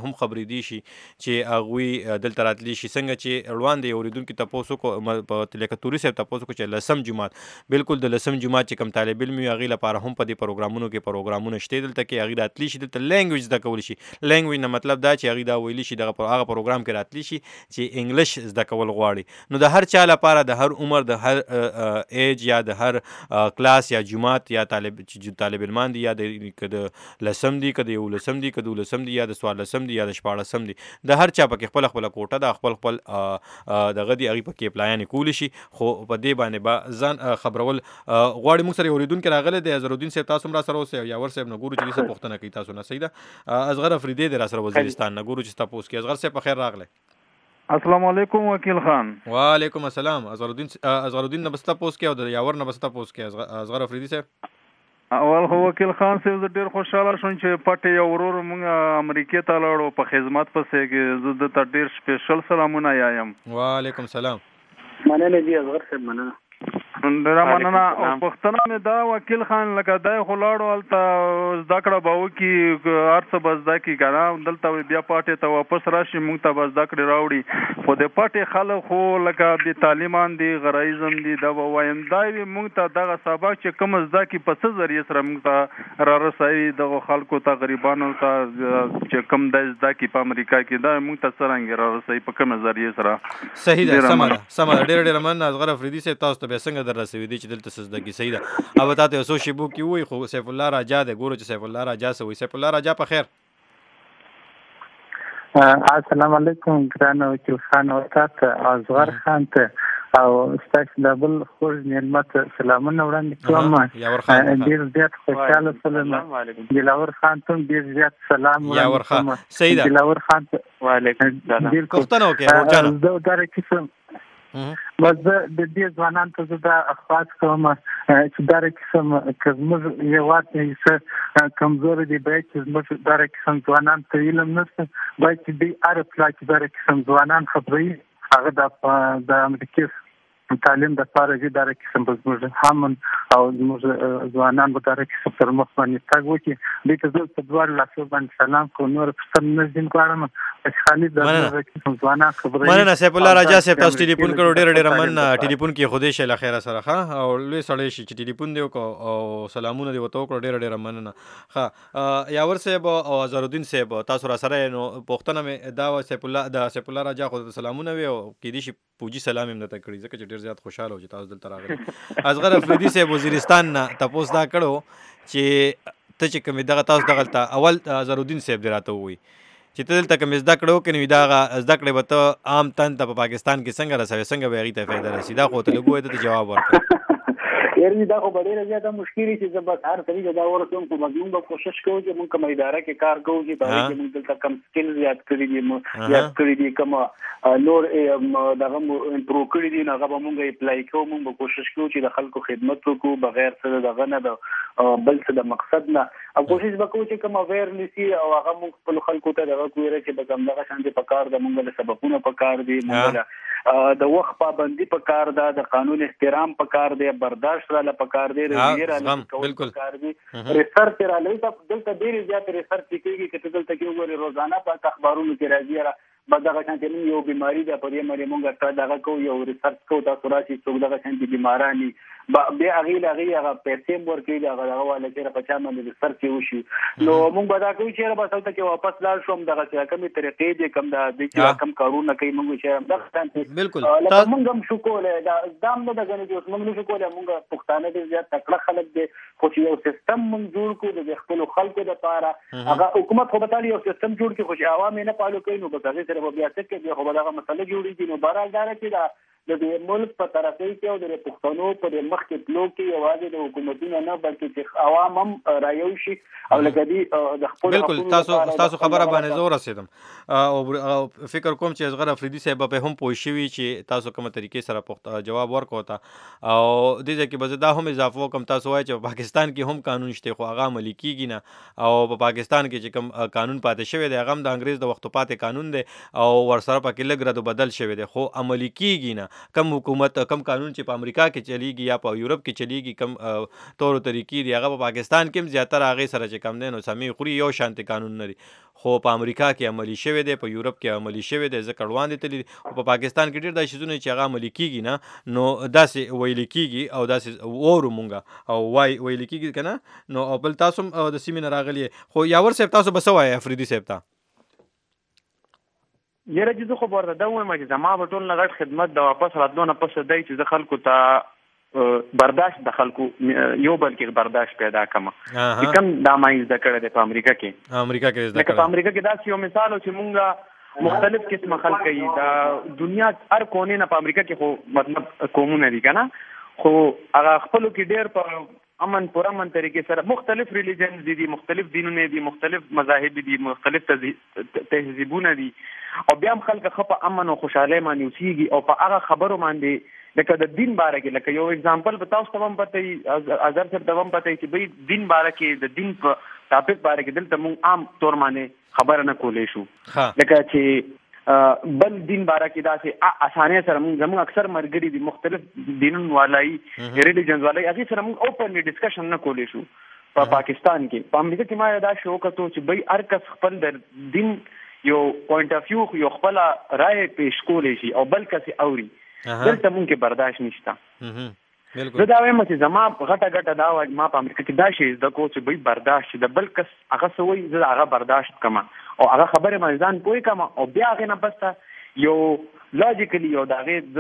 Speaker 1: افریدي شي چې هغوی دلته راتلی شي. څنګه چې روان دی اوریدونکو تپوس وکړو لکه توري صاحب تپوس وکړو چې لسم جماعت بالکل د لسم جماعت چې کوم طالب علم وي هغې لپاره هم په دې پروګرامونو کې پروګرامونه شته دلته کې هغې راتلی شي دلته لینګویج زده کولی شي. لینګویج نه مطلب دا چې هغې دا ویلی شي هغه پروګرام کې راتلی شي چې انګلیش زده کول غواړي. نو د هر چا لپاره د هر عمر د هر ایج یا د هر کلاس یا جماعت یا طالب علمان دي یا د لسم دي که د 11 دي که د 12 دي یا د 14 دي یا د 14 دي د هر چا پکې خپل کوټه ده خپل دغه دي هغې پکې اپلایانې کولی شي. خو په دې باندې به ځان خبرول غواړي. موږ سره اورېدونکی راغلی دی اظهرالدین صاحب تاسو هم را سره اوسئ او یاور صاحب نه ګورو چې دې څه پوښتنه کوي تاسو نه. صحیح ده. اصغر افریدی دی را سره وزیرستان نه ګورو چې تپوس کوي. اصغر صاحب په خیر راغلی.
Speaker 5: السلام علیکم وکیل خان.
Speaker 1: وعلیکم السلام. اظهرالدین نه بس تپوس کوي او د یاور نه بس تپوس کوي. اصغر افریدی صاحب
Speaker 5: اول خو وکیل خان صاحب زه ډېر خوشحاله شوم چې پټې یو ورور مونږ امریکې ته لاړو په خدمت پسې کې زه دته ډېر سپیشل سلامونه یایم.
Speaker 1: وعلیکم السلام.
Speaker 2: مننه دي اصغر صاحب مننه.
Speaker 5: ډېره مننه. او پوښتنه مې دا وکیل خان لکه دی خو لاړو هلته زده کړه به وکړي هر څه به زده کړي که نه دلته بیا پټې ته واپس راشي موږ ته به زده کړې راوړي. خو د پټې خلک خو لکه بې تعلیمان دي غرایزم دي دا به وایم دا موږ ته دغه سبق چې کوم زده کړي په څه ذریعې سره موږ ته را رسوي دغو خلکو ته غریبانو ته چې کوم دی زده کړي په امریکا کې دا موږ ته څرنګه را رسوي په کومه ذریعې سره.
Speaker 1: صحیح ده. سمه ده. ډېره مننه اصغر افریدي صاحب. تاسو ته بیا څنګه در رسوي دي چې دلته څه زده کړي. صحیح ده. او تاسو یو څو شیبو کې ووایي خو سیف الله راجا دی ګورو چې سیف الله راجا څه وایي. سیف الله راجا په خیر.
Speaker 6: السلام علیکم ګران وکیل خان او تاسو اصغر خان ته او ستاسو د بل خوږ مېلمه ته سلامونه وړاندې کوم. ډېر زیات خوشحاله شوم. دلاور خان ته ډېر زیات سلام
Speaker 1: وړاندې کوم. صحیح ده.
Speaker 6: دلاور خان ته وعلیکم السلام.
Speaker 1: پوښتنه وکړئ روجانه.
Speaker 6: زه دا رقم بس د دې ځوانانو ته زه دا خواست کوم چې دا رقم که زموږ هېواد څه کمزوري دی باید چې زموږ دا رقم ځوانانو ته علم نشته باید چې دوی هره پلا کې دا رقم ځوانان خبروي هغه د امریکې تعلیم دپاره چې دا رقم به زموږ همن او زموږ ځوانان به دا رقم تر مخ باندې تګ وکړي. دوی ته زه په دواړو لاسو باندې سلام کوم. نور پوښتنه نه ځین غواړم چې خالي د رقم ځوانان خبروي.
Speaker 1: مننه سیف الله راجا صاحب تاسو ټلیفون کړو ډېره مننه. ټلیفون کې خدای شه له خیره سره ښه او لوی سړی شي چې ټلیفون دی وکړو او سلامونه دی ورته وکړو. ډېره مننه. ښه یاور صاحب او اظهرالدین صاحب تاسو را سره نو پوښتنه مې دا وه سیف الله راجا خو سلامونه وي او کېدای شي پوجي سلام یې درته کړي ځکه چې ډېر زیات خوشحاله و چې تاسو دلته راغلي. اصغر افریدي صاحب وزیرستان نه تپوس دا کړو چې ته چې کومې دغه تاسو دغلته اول اظهرالدین صاحب دې راته ووایي چې ته دلته کومې زده کړه وکړې نو دغه زده کړې به ته عام تن ته په پاکستان کې څنګه رسوې څنګه به هغې ته فایده رسي دا خو ته لږ ووایې ته جواب ورکړه.
Speaker 2: یعنی دا خو به ډېره زیاته مشکل شي چې بس هر سړي ته دا ورسوم خو موږ به کوشش کوو چې موږ کومه اداره کې کار کوو چې په هغې کې موږ دلته کم سکلز یاد کړي دي کومه نور دغه امپروو کړي دي نو هغه به موږ اپلای کوو. موږ به کوشش کوو چې د خلکو خدمت وکړو بغیر څه د دغه نه د بل څه د مقصد نه او کوشش به کوو چې کوم اویرنس وي او هغه موږ خپلو خلکو ته دغه کوو چې به همدغه شانتې په کار ده. موږ له سبقونه په کار دي موږ د وخت پابندي په کار ده د قانون احترام په کار دی برداشت راله په کار دی رویې راله په کار دی ریسرچ راله دلته ډېرې زیاتې ریسرچ کېږي چې ته دلته کې وګورې روزانه په اخبارونو کې راځي به دغه شانتې موږ یو بیماري ده په دې باندې موږ دغه کوو یو ریسرچ کوو تاسو راشي څوک دغه شانتې بیماران دي بیا هغې له هغې هغه پیسې هم ورکوي د هغه والا چېرې په چا باندې ریسرچ یې وشي نو موږ به دا کوو چېرې بس هلته کې واپس لاړ شو همدغه چې کومې طریقې دي کوم د دوی چې کوم کارونه کوي موږ چې همدغه شانتې لکه موږ هم شو کولی دا هم نه ده ګڼې چې اوس موږ نه شو کولی موږ پښتانه ډېر زیات تکړه خلک دي خو چې یو سیستم موږ جوړ کړو د خپلو خلکو دپاره هغه حکومت خو به تالي یو سیستم جوړ کړي خو چې عوام یې نه فالو کوي نو بس هغې سره به بیا څه کوي بیا خو به دغه مسله جوړېږي نو بهرحال دا ده چې د دې ملک په طرفۍ کې او د پښتنو په د مخکې تلو کې یوازې د حکومتونو نه بلکې چې عوام هم رایو شي او لکه دي د خپل
Speaker 1: بالکل تاسو خبره باندې زه ورسېدم او فکر کوم چې اصغر افریدي صاحب به هم پوه شوي چې تاسو کومه طریقې سره جواب ورکړو ته او دې ځای کې به زه دا هم اضافه وکړم تاسو وایئ چې په پاکستان کې هم قانون شته خو هغه عملي کېږي نه او په پاکستان کې چې کوم قانون پاتې شوی دی هغه هم د انګریز د وختو پاتې قانون دی او ورسره پکې لږ رد و بدل شوی دی خو عملي کېږي نه کم حکومت کم قانون چې په امریکا کې چلیږي یا په یورپ کې چلیږي کم طور او طریقې دي هغه په پاکستان کې زیاتره هغې سره چې کم دی نو سمې خوري یو شانتي قانون نه دي خو په امریکا کې عملي شوی دی په یورپ کې عملي شوی دی ځکه وړاندې تللی دي او په پاکستان کې ډېر داسې شیزونه چې هغه عملي کېږي نه نو داسې ویل کېږي او داسې اورو مونږه او ویل کېږي که نه نو او بل تاسو هم د سیمې نه راغلي خو یاور صاحب تاسو به څه وایئ افریدي صاحب ته
Speaker 4: یاره چې زه خو به ورته دا ووایم چې زما به ټول نه غټ خدمت د واپس راتلو نه پس دی چې زه خلکو ته برداشت د خلکو یو بل کې برداشت پیدا کړم چې کوم دا ما زده کړی دی په امریکا کې لکه په امریکا کې داسې یو مثال چې مونږ مختلف قسمه خلک یي د دنیا هر کونې نه په امریکا کې خو مطلب قومونه دي که نه خو هغه خپلو کې ډېر په امن پر امن طریقې سره مختلف ریلیجنز دي مختلف دینونه دي مختلف مذاهب دي مختلف تهذیبونه دي او بیا هم خلک ښه په امن او خوشحالۍ باندې اوسېږي او په هغه خبرو باندې لکه د دین باره کې لکه یو اگزامپل به تاسو ته هم پته وي اظهر صاحب ته هم پته وي چې بھئی دین باره کې د دین په ټاپک باره کې دلته موږ عام طور باندې خبره نه کولی شو لکه چې بل دین باره کې داسې اسانۍ سره زموږ اکثر ملګري دي مختلف دینونو والایي ریلیجنز والایي هغې سره موږ اوپنلی ډسکشن نه کولی شو په پاکستان کې په امریکا کې ما دا شو کتو چې بھئی هر کس خپل د دین یو پوینټ اف ویو یو خپل رائے پیش کولی شي او بل کس اوري دلته مونږ کې برداشت نشته زه دا وایم چې زما غټه دا ما په امریکا کې دا شی زده کو چې بھئی برداشت چې د بل کس هغه څه وایي زه هغه برداشت کړم او هغه خبرې باندې ځان پوه کړم او بیا هغې نه بس یو لاجیکلی یو د هغې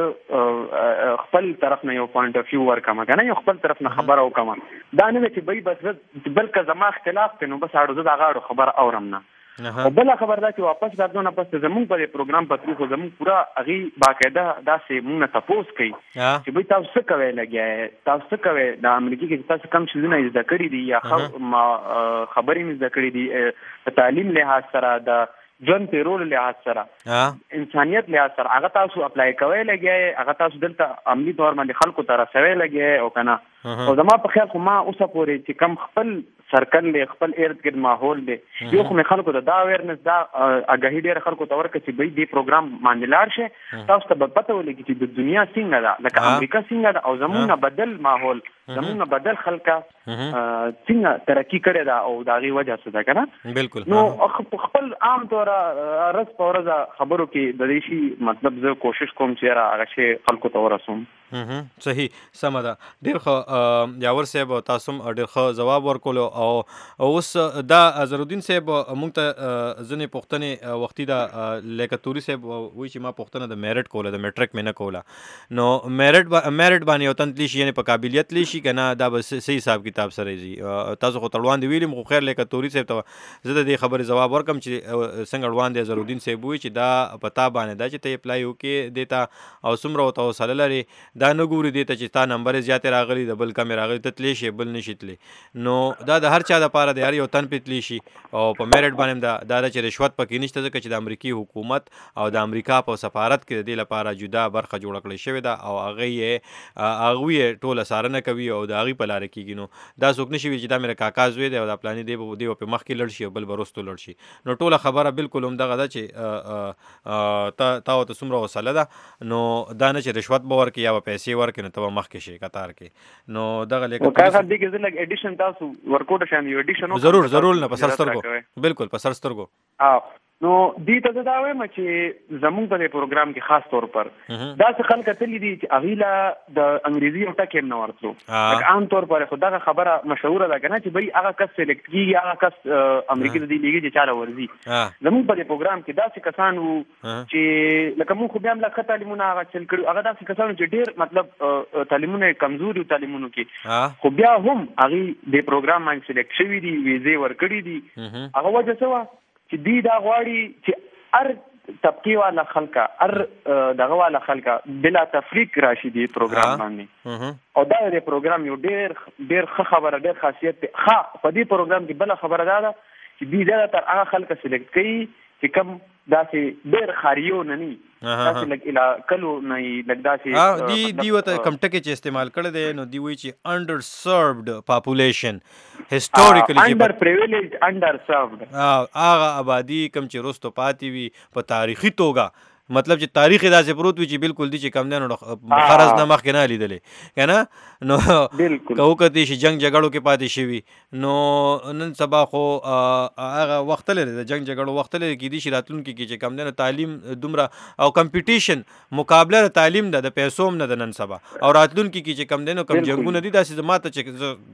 Speaker 4: زه خپل طرف نه یو پوینټ اف ویو ورکړم که نه یو خپل طرف نه خبره وکړم دا نه وی چې بھئی بس بل که زما اختلاف دی نو بس اړو زه د هغه اړو خبره اورم نه او بله خبر دا چې واپس راتلو نه پس زمونږ په دې پروګرام په ترو خو زمونږ پوره هغې باقاعده داسې مونږ نه تپوس کوي چې بھئی تاسو څه کوئ لګیا یې تاسو څه کوئ د امریکې کې تاسو کم څیزونه زده کړي دي یا خبرې مې زده کړي دي د تعلیم لحاظ سره د ژوند تیرولو لحاظ سره انسانیت لحاظ سره هغه تاسو اپلای کوئ لګیا یې هغه تاسو دلته عملي طور باندې خلکو ته رسوئ لګیا یې او که نه او زما په خیال خو ما اوسه پورې چې کم خپل سرکل دی خپل ارد ګرد ماحول دی یو خو مې خلکو ته دا اویرنس دا اګاهي ډېره خلکو ته ورکړه چې بھئی دې پروګرام باندې لاړ شئ تاسو ته به پته ولګي چې د دنیا څنګه ده لکه امریکا څنګه ده او زمونږ نه بدل ماحول زمونږ نه بدل خلکه څنګه ترقي کړې ده او د هغې وجه څه ده که نه
Speaker 1: بالکل
Speaker 4: نو خپل عام طوره ورځ په ورځ خبرو کې د دې شي مطلب زه کوشش کوم چې یاره هغه شی خلکو ته ورسوم
Speaker 1: صحیح سمه ده ډېر ښه یاور صاحب تاسو هم ډېر ښه ځواب ورکولو او اوس دا اظهرالدین صاحب موږ ته ځینې پوښتنې وختي ده لکه توري صاحب وایي چې ما پوښتنه د میرټ کوله د میټرک مې نه کوله نو میرټ باندې یو تن تللی شي یعنې په قابلیت تللی شي که نه دا به صحیح حساب کتاب سره ځي تاسو خو ته وړاندې ویلي خو خیر لکه توري صاحب ته زه د دې خبرې ځواب ورکړم چې څنګه وړاندې اظهرالدین صاحب وایي چې دا په تا باندې ده چې ته اپلای وکړې دې ته او څومره ورته حوصله لرې دا نه ګوري دې ته چې تا نمبر زیاتې راغلي د بل کمې راغلي ته تللی شي بل نه شي تللی نو دا د هر چا دپاره د هر یو تن پې تللی شي او په میرټ باندې هم دا ده چې رشوت پکې نشته ځکه چې د امریکي حکومت او د امریکا په سفارت کې د دې لپاره جدا برخه جوړه کړې شوې ده او هغوی یې ټوله څارنه کوي او د هغوی په لاره کېږي نو دا څوک نه شي وي چې دا مې کاکا زوی دی او دا پلاني دی به په مخکې لړ شي او بل به وروستو لړ شي نو ټوله خبره بالکل همدغه ده چې تا ورته څومره حوصله ده نو دا نه چې رشوت به ورکړي یا به پیسې ورکړي نو ته به مخکې شي قطار کې نو دغه ضرور نه په سر سترګو بالکل په سر سترګو
Speaker 4: نو دې ته زه دا وایم چې زمونږ په دې پروګرام کې خاص طور پر داسې خلک تللي دي چې هغوی له د انګریزي یو ټکی هم نه ورتلو لکه عام طور پر خو دغه خبره مشهوره ده که نه چې بھئی هغه کس سلیکټ کېږي هغه کس امریکې ته دې لېږي چې چاله ورځي زمونږ په دې پروګرام کې داسې کسان وو چې لکه مونږ خو بیا هم لږ ښه تعلیمونه هغه چل کړي هغه داسې کسان چې ډېر مطلب تعلیمونه یې کمزوري وو تعلیمونو کې خو بیا هم هغوی دې پروګرام باندې سلیکټ شوي دي ویزې ورکړي دي هغه وجه څه وه چې دوی دا غواړي چې هر طبقې والا خلکه هر دغه والا خلکه بلا تفریق راشي دې پروګرام باندې او دا د پروګرام یو ډېر ښه خبره ډېر خاصیت دی ښه په دې پروګرام کې بله خبره دا ده چې دوی زیاتر هغه خلکه سلیکټ کوي چې کوم داسې ډېر ښاریو نه ني داسې لږ علاقلو نه وي لږ داسې
Speaker 1: دی ورته کم ټکي چې استعمال کړی دی نو دوی وایي چې انډر سروډ پاپولیشن هسټوریکلی
Speaker 4: انډر پریویلیجډ انډر سروډ
Speaker 1: هغه آبادي کوم چې وروستو پاتې وي په تاریخي توګه مطلب چې تاریخ داسې پروت وي چې بالکل دی چې کم دی نو فرض نه مخکې نه لیدلې که نه نو که وکتې شي جنګ جګړو کې پاتې شوي نو نن سبا خو هغه وخت لري د جنګ جګړو وخت لري کېدای شي راتلونکي کې چې کم دی نو تعلیم دومره او کمپټیشن مقابله د تعلیم ده د پیسو هم نه ده نن سبا او راتلونکي کې چې کم دی نو کم جنګونه دي داسې زما ته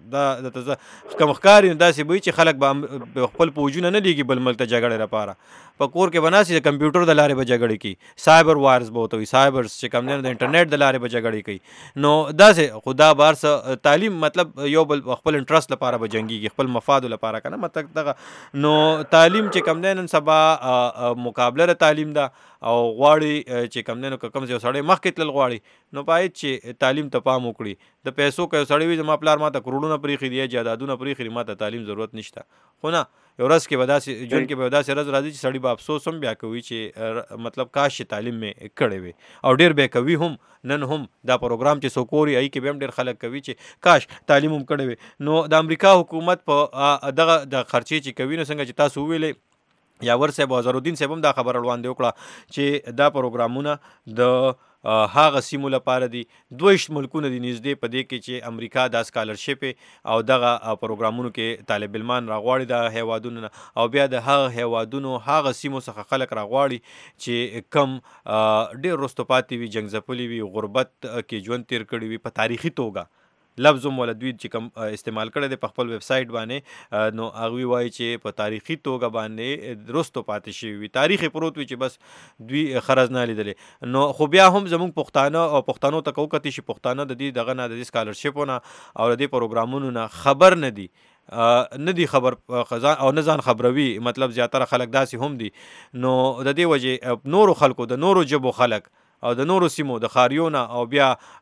Speaker 1: چې کم ښکاري نو داسې به وي چې خلک به خپل پوجونه نه لیږي بل ملک ته جګړې لپاره په کور کې بناسي د کمپیوټر د لارې به جګړې کوي سایبر وارز به ورته وي سایبرز چې کم دی نو د انټرنیټ د لارې به جګړې کوي نو داسې خو دا بار څه تعلیم مطلب یو بل خپل انټرست لپاره به جنګېږي خپل مفادو لپاره که نه مطلب دغه نو تعلیم چې کم دی نن سبا مقابله د تعلیم ده او غواړي چې کم دی نو که کوم یو سړی مخکې تلل غواړي نو باید چې تعلیم ته پام وکړي د پیسو که یو سړی وي زما پلار ما ته کروڑونه پرېښي دي یا جایدادونه پرېښي دي ما ته تعلیم ضرورت نشته خو نه یو ورځ کې به داسې ژوند کې به داسې ورځ راځي چې سړی به افسوس هم بیا کوي چې مطلب کاش چې تعلیم مې کړی وي او ډېر به کوي هم نن هم دا پروګرام چې څوک اوري هغې کې به هم ډېر خلک کوي چې کاش تعلیم هم کړی وي نو د امریکا حکومت په دغه د خرچې چې کوي نو څنګه چې تاسو وویلې یاور صاحب او اظهرالدین صاحب هم دا خبره وړاندې وکړه چې دا پروګرامونه د هغه سیمو لپاره دي 22 ملکونه دي نږدې په دې کې چې امریکا دا سکالرشپ او دغه پروګرامونو کې طالب علمان راغواړي د هیوادونو نه او بیا د هغه هیوادونو هغه سیمو څخه خلک راغواړي چې کم ډېر وروسته پاتې وي جنګ ځپلي وي غربت کې ژوند تیر کړي وي په تاریخي توګه لفظ هم ولا دوی چې کوم استعمال کړی دی په خپل ویب سایټ باندې نو هغوی وایي چې په تاریخي توګه باندې وروستو پاتې شوي وي تاریخ یې پروت وي چې بس دوی خرج نه لیدلې نو خو بیا هم زموږ پښتانه او پښتنو ته که وکتې شي پښتانه د دې دغه نه د دې سکالرشپو نه او د دې پروګرامونو نه خبر نه دي نه دي خبر او نه ځان خبروي مطلب زیاتره خلک داسې هم دي نو د دې وجې نورو خلکو د نورو ژبو خلک او د نورو سیمو د ښاریونه او بیا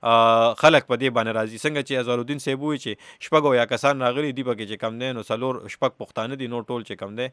Speaker 1: خلک په دې باندې راځي څنګه چې اظهرالدین صاحب وایي چې شپږ یا کسان راغلي دي پکې چې کم دی نو څلور شپږ پښتانه دي نور ټول چې کم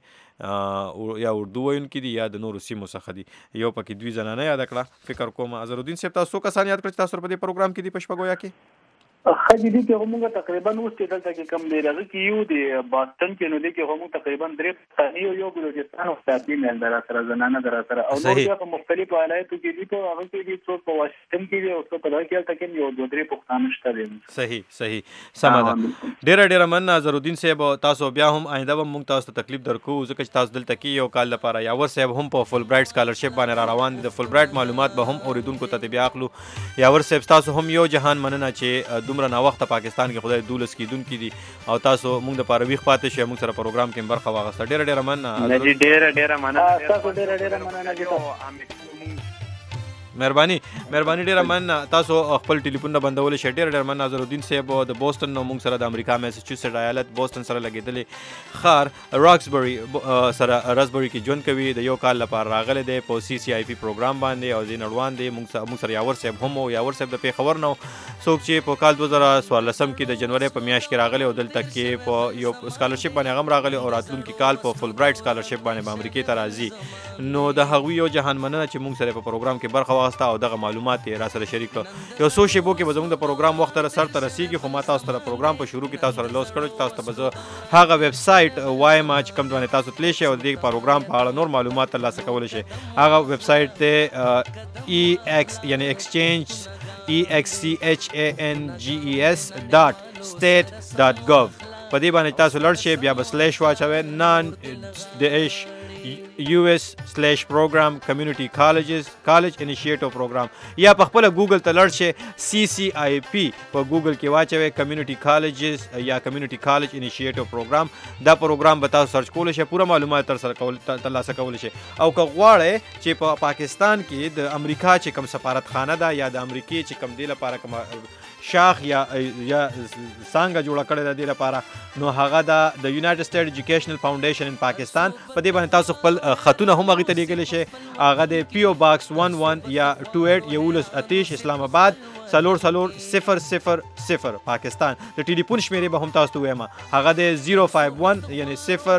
Speaker 1: دی یا اردو ویونکي دي یا د نورو سیمو څخه دي یو پکې دوی زنانه یاد کړه فکر کوم اظهرالدین صاحب تاسو کسان یاد کړئ چې تاسو په دې پروګرام کې دي په شپږ یا کې
Speaker 2: خدي دي کې موږ تقریبا اوس چې دلته کې کم دی راځي کې یو دی باستن کې نو دی کې هم تقریبا 3 ثانیو یو بلوچستان او ساتي مل در سره زنانه در سره او نور بیا په مختلفو ولایتو کې دي په هغه کې دي څو په واشنگټن کې دي او څو په دغه کې تکم یو 2-3 پښتانه شته دي
Speaker 1: صحیح سمه ده ډېر من اظهرالدین صاحب تاسو بیا هم آینده به موږ تاسو ته تکلیف درکو ځکه چې تاسو دلته کې یو کال لپاره یاور صاحب هم په فول برایټ سکالرشپ باندې را روان دي د فول برایټ معلومات به هم اوریدونکو ته بیا اخلو یاور صاحب تاسو هم یو جهان مننه چې دومره نا وخت پاکستان کې خدای دولس کیدونکي دي او تاسو موږ د پاره ویښ پاتې شئ موږ سره پروګرام کې برخه واغسته ډېره مننه
Speaker 2: ډېره مننه
Speaker 1: مهرباني ډېره مننه تاسو خپل ټلیفون بندول شئ ډېره مننه اظهرالدین صاحب د بوسټن نو موږ سره د امریکا میساچوسټ ایالت بوسټن سره لګېدلې خار راکسبري سره راسبري کې ژوند کوي د یو کال لپاره راغلی دی په CCIP پروګرام باندې او ځینې روان دی موږ سره یاور صاحب هم یاور صاحب د پېښور نه څوک چې په کال 2014 کې د جنوري په میاشت کې راغلی او دلته کې په یو سکالرشپ باندې هم راغلی او راتلونکي کال په فول برایټ سکالرشپ باندې به امریکې ته راځي نو د هغوی یو جهان مننه چې موږ سره په پروګرام کې برخه واخیسته او دغه معلومات یې را سره شریک کړو یو څو شیبو کې به زموږ د پروګرام وخت سر ته رسیږي خو ما تاسو ته پروګرام په شروع کې تاسو سره لوس کړو چې تاسو ته به هغه ویب سایټ وایم چې کوم باندې تاسو تللی شئ او د دې پروګرام په اړه نور معلومات ترلاسه کولی شئ هغه ویب سایټ دی EX یعنی exchanges EXCHANGES.state.gov په دې باندې تاسو لړ شئ بیا به سلیش واچوئ non-US/program community college initiative program یا په خپل ګوګل ته لړ شئ CCIP په ګوګل کې واچوئ community colleges یا community college initiative program دا پروګرام به تاسو سرچ کولی شئ پوره معلومات ترلاسه کولی شئ او که غواړئ چې په پاکستان کې د امریکا چې کوم سفارتخانه ده یا د امریکې چې کوم دی لپاره کوم شاخ یا څانګه جوړه کړې ده دې لپاره نو هغه د یونایټډ سټیټ ایجوکیشنل فاونډیشن ان پاکستان په دې باندې تاسو خپل خطونه هم هغې ته لیږلی شئ هغه د PO Box 11 یا 28 اسلام آباد 4400 پاکستان د ټلیفون شمیرې به هم تاسو ته ووایم هغه د 051 یعنی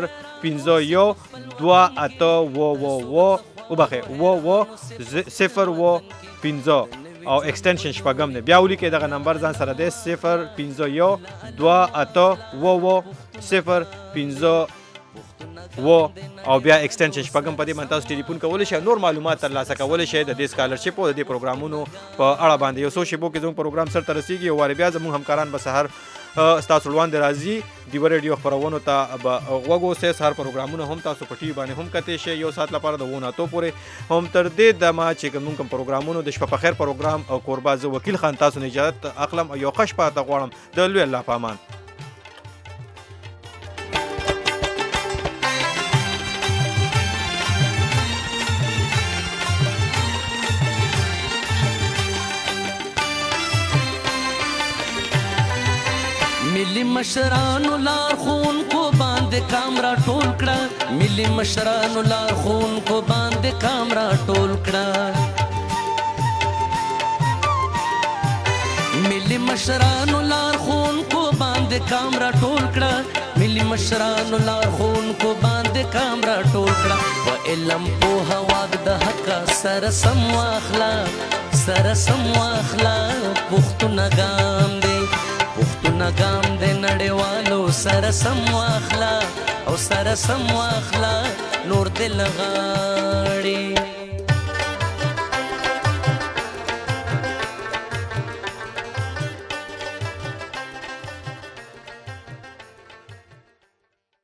Speaker 1: 050 او ایکسټنشن شپږم دی بیا ولیکئ دغه نمبر ځان سره دی 051 28 00 050 او بیا ایکسټنشن شپږم په دې باندې تاسو ټلیفون کولی شئ نور معلومات ترلاسه کولی شئ د دې سکالرشپ او د دې پروګرامونو په اړه باندې. یو څو شیبو کې زموږ پروګرام سرته رسیږي او وارې بیا زموږ همکاران به سهار ستاسو وړاندې راځي ډیوه ریډیو خپرونو ته به غوږ اوسئ. سهار پروګرامونه هم تاسو په ټي وي باندې هم کتلی شئ یو ساعت لپاره د 9 پورې هم تر دې دمه چې کوم پروګرامونو د شپه په خیر پروګرام او کوربه زه وکیل خان تاسو نه اجازت اخلم او یو ښه شپه ته غواړم د لوی الله په امان.
Speaker 7: ملي مشرانو لار خون کو باندې کامرا ټول کړه ملي مشرانو لار خون کو باندې کامرا ټول کړه ملي مشرانو لار خون کو باندې کامرا ټول کړه ملي مشرانو لار خون کو باندې کامرا ټول کړه و علم په هوا د حق سره سم واخلا پښتون ګام دی پښتون ګام د نړیوالو سره سم واخلا او سره سم واخلا نور دل غاړي.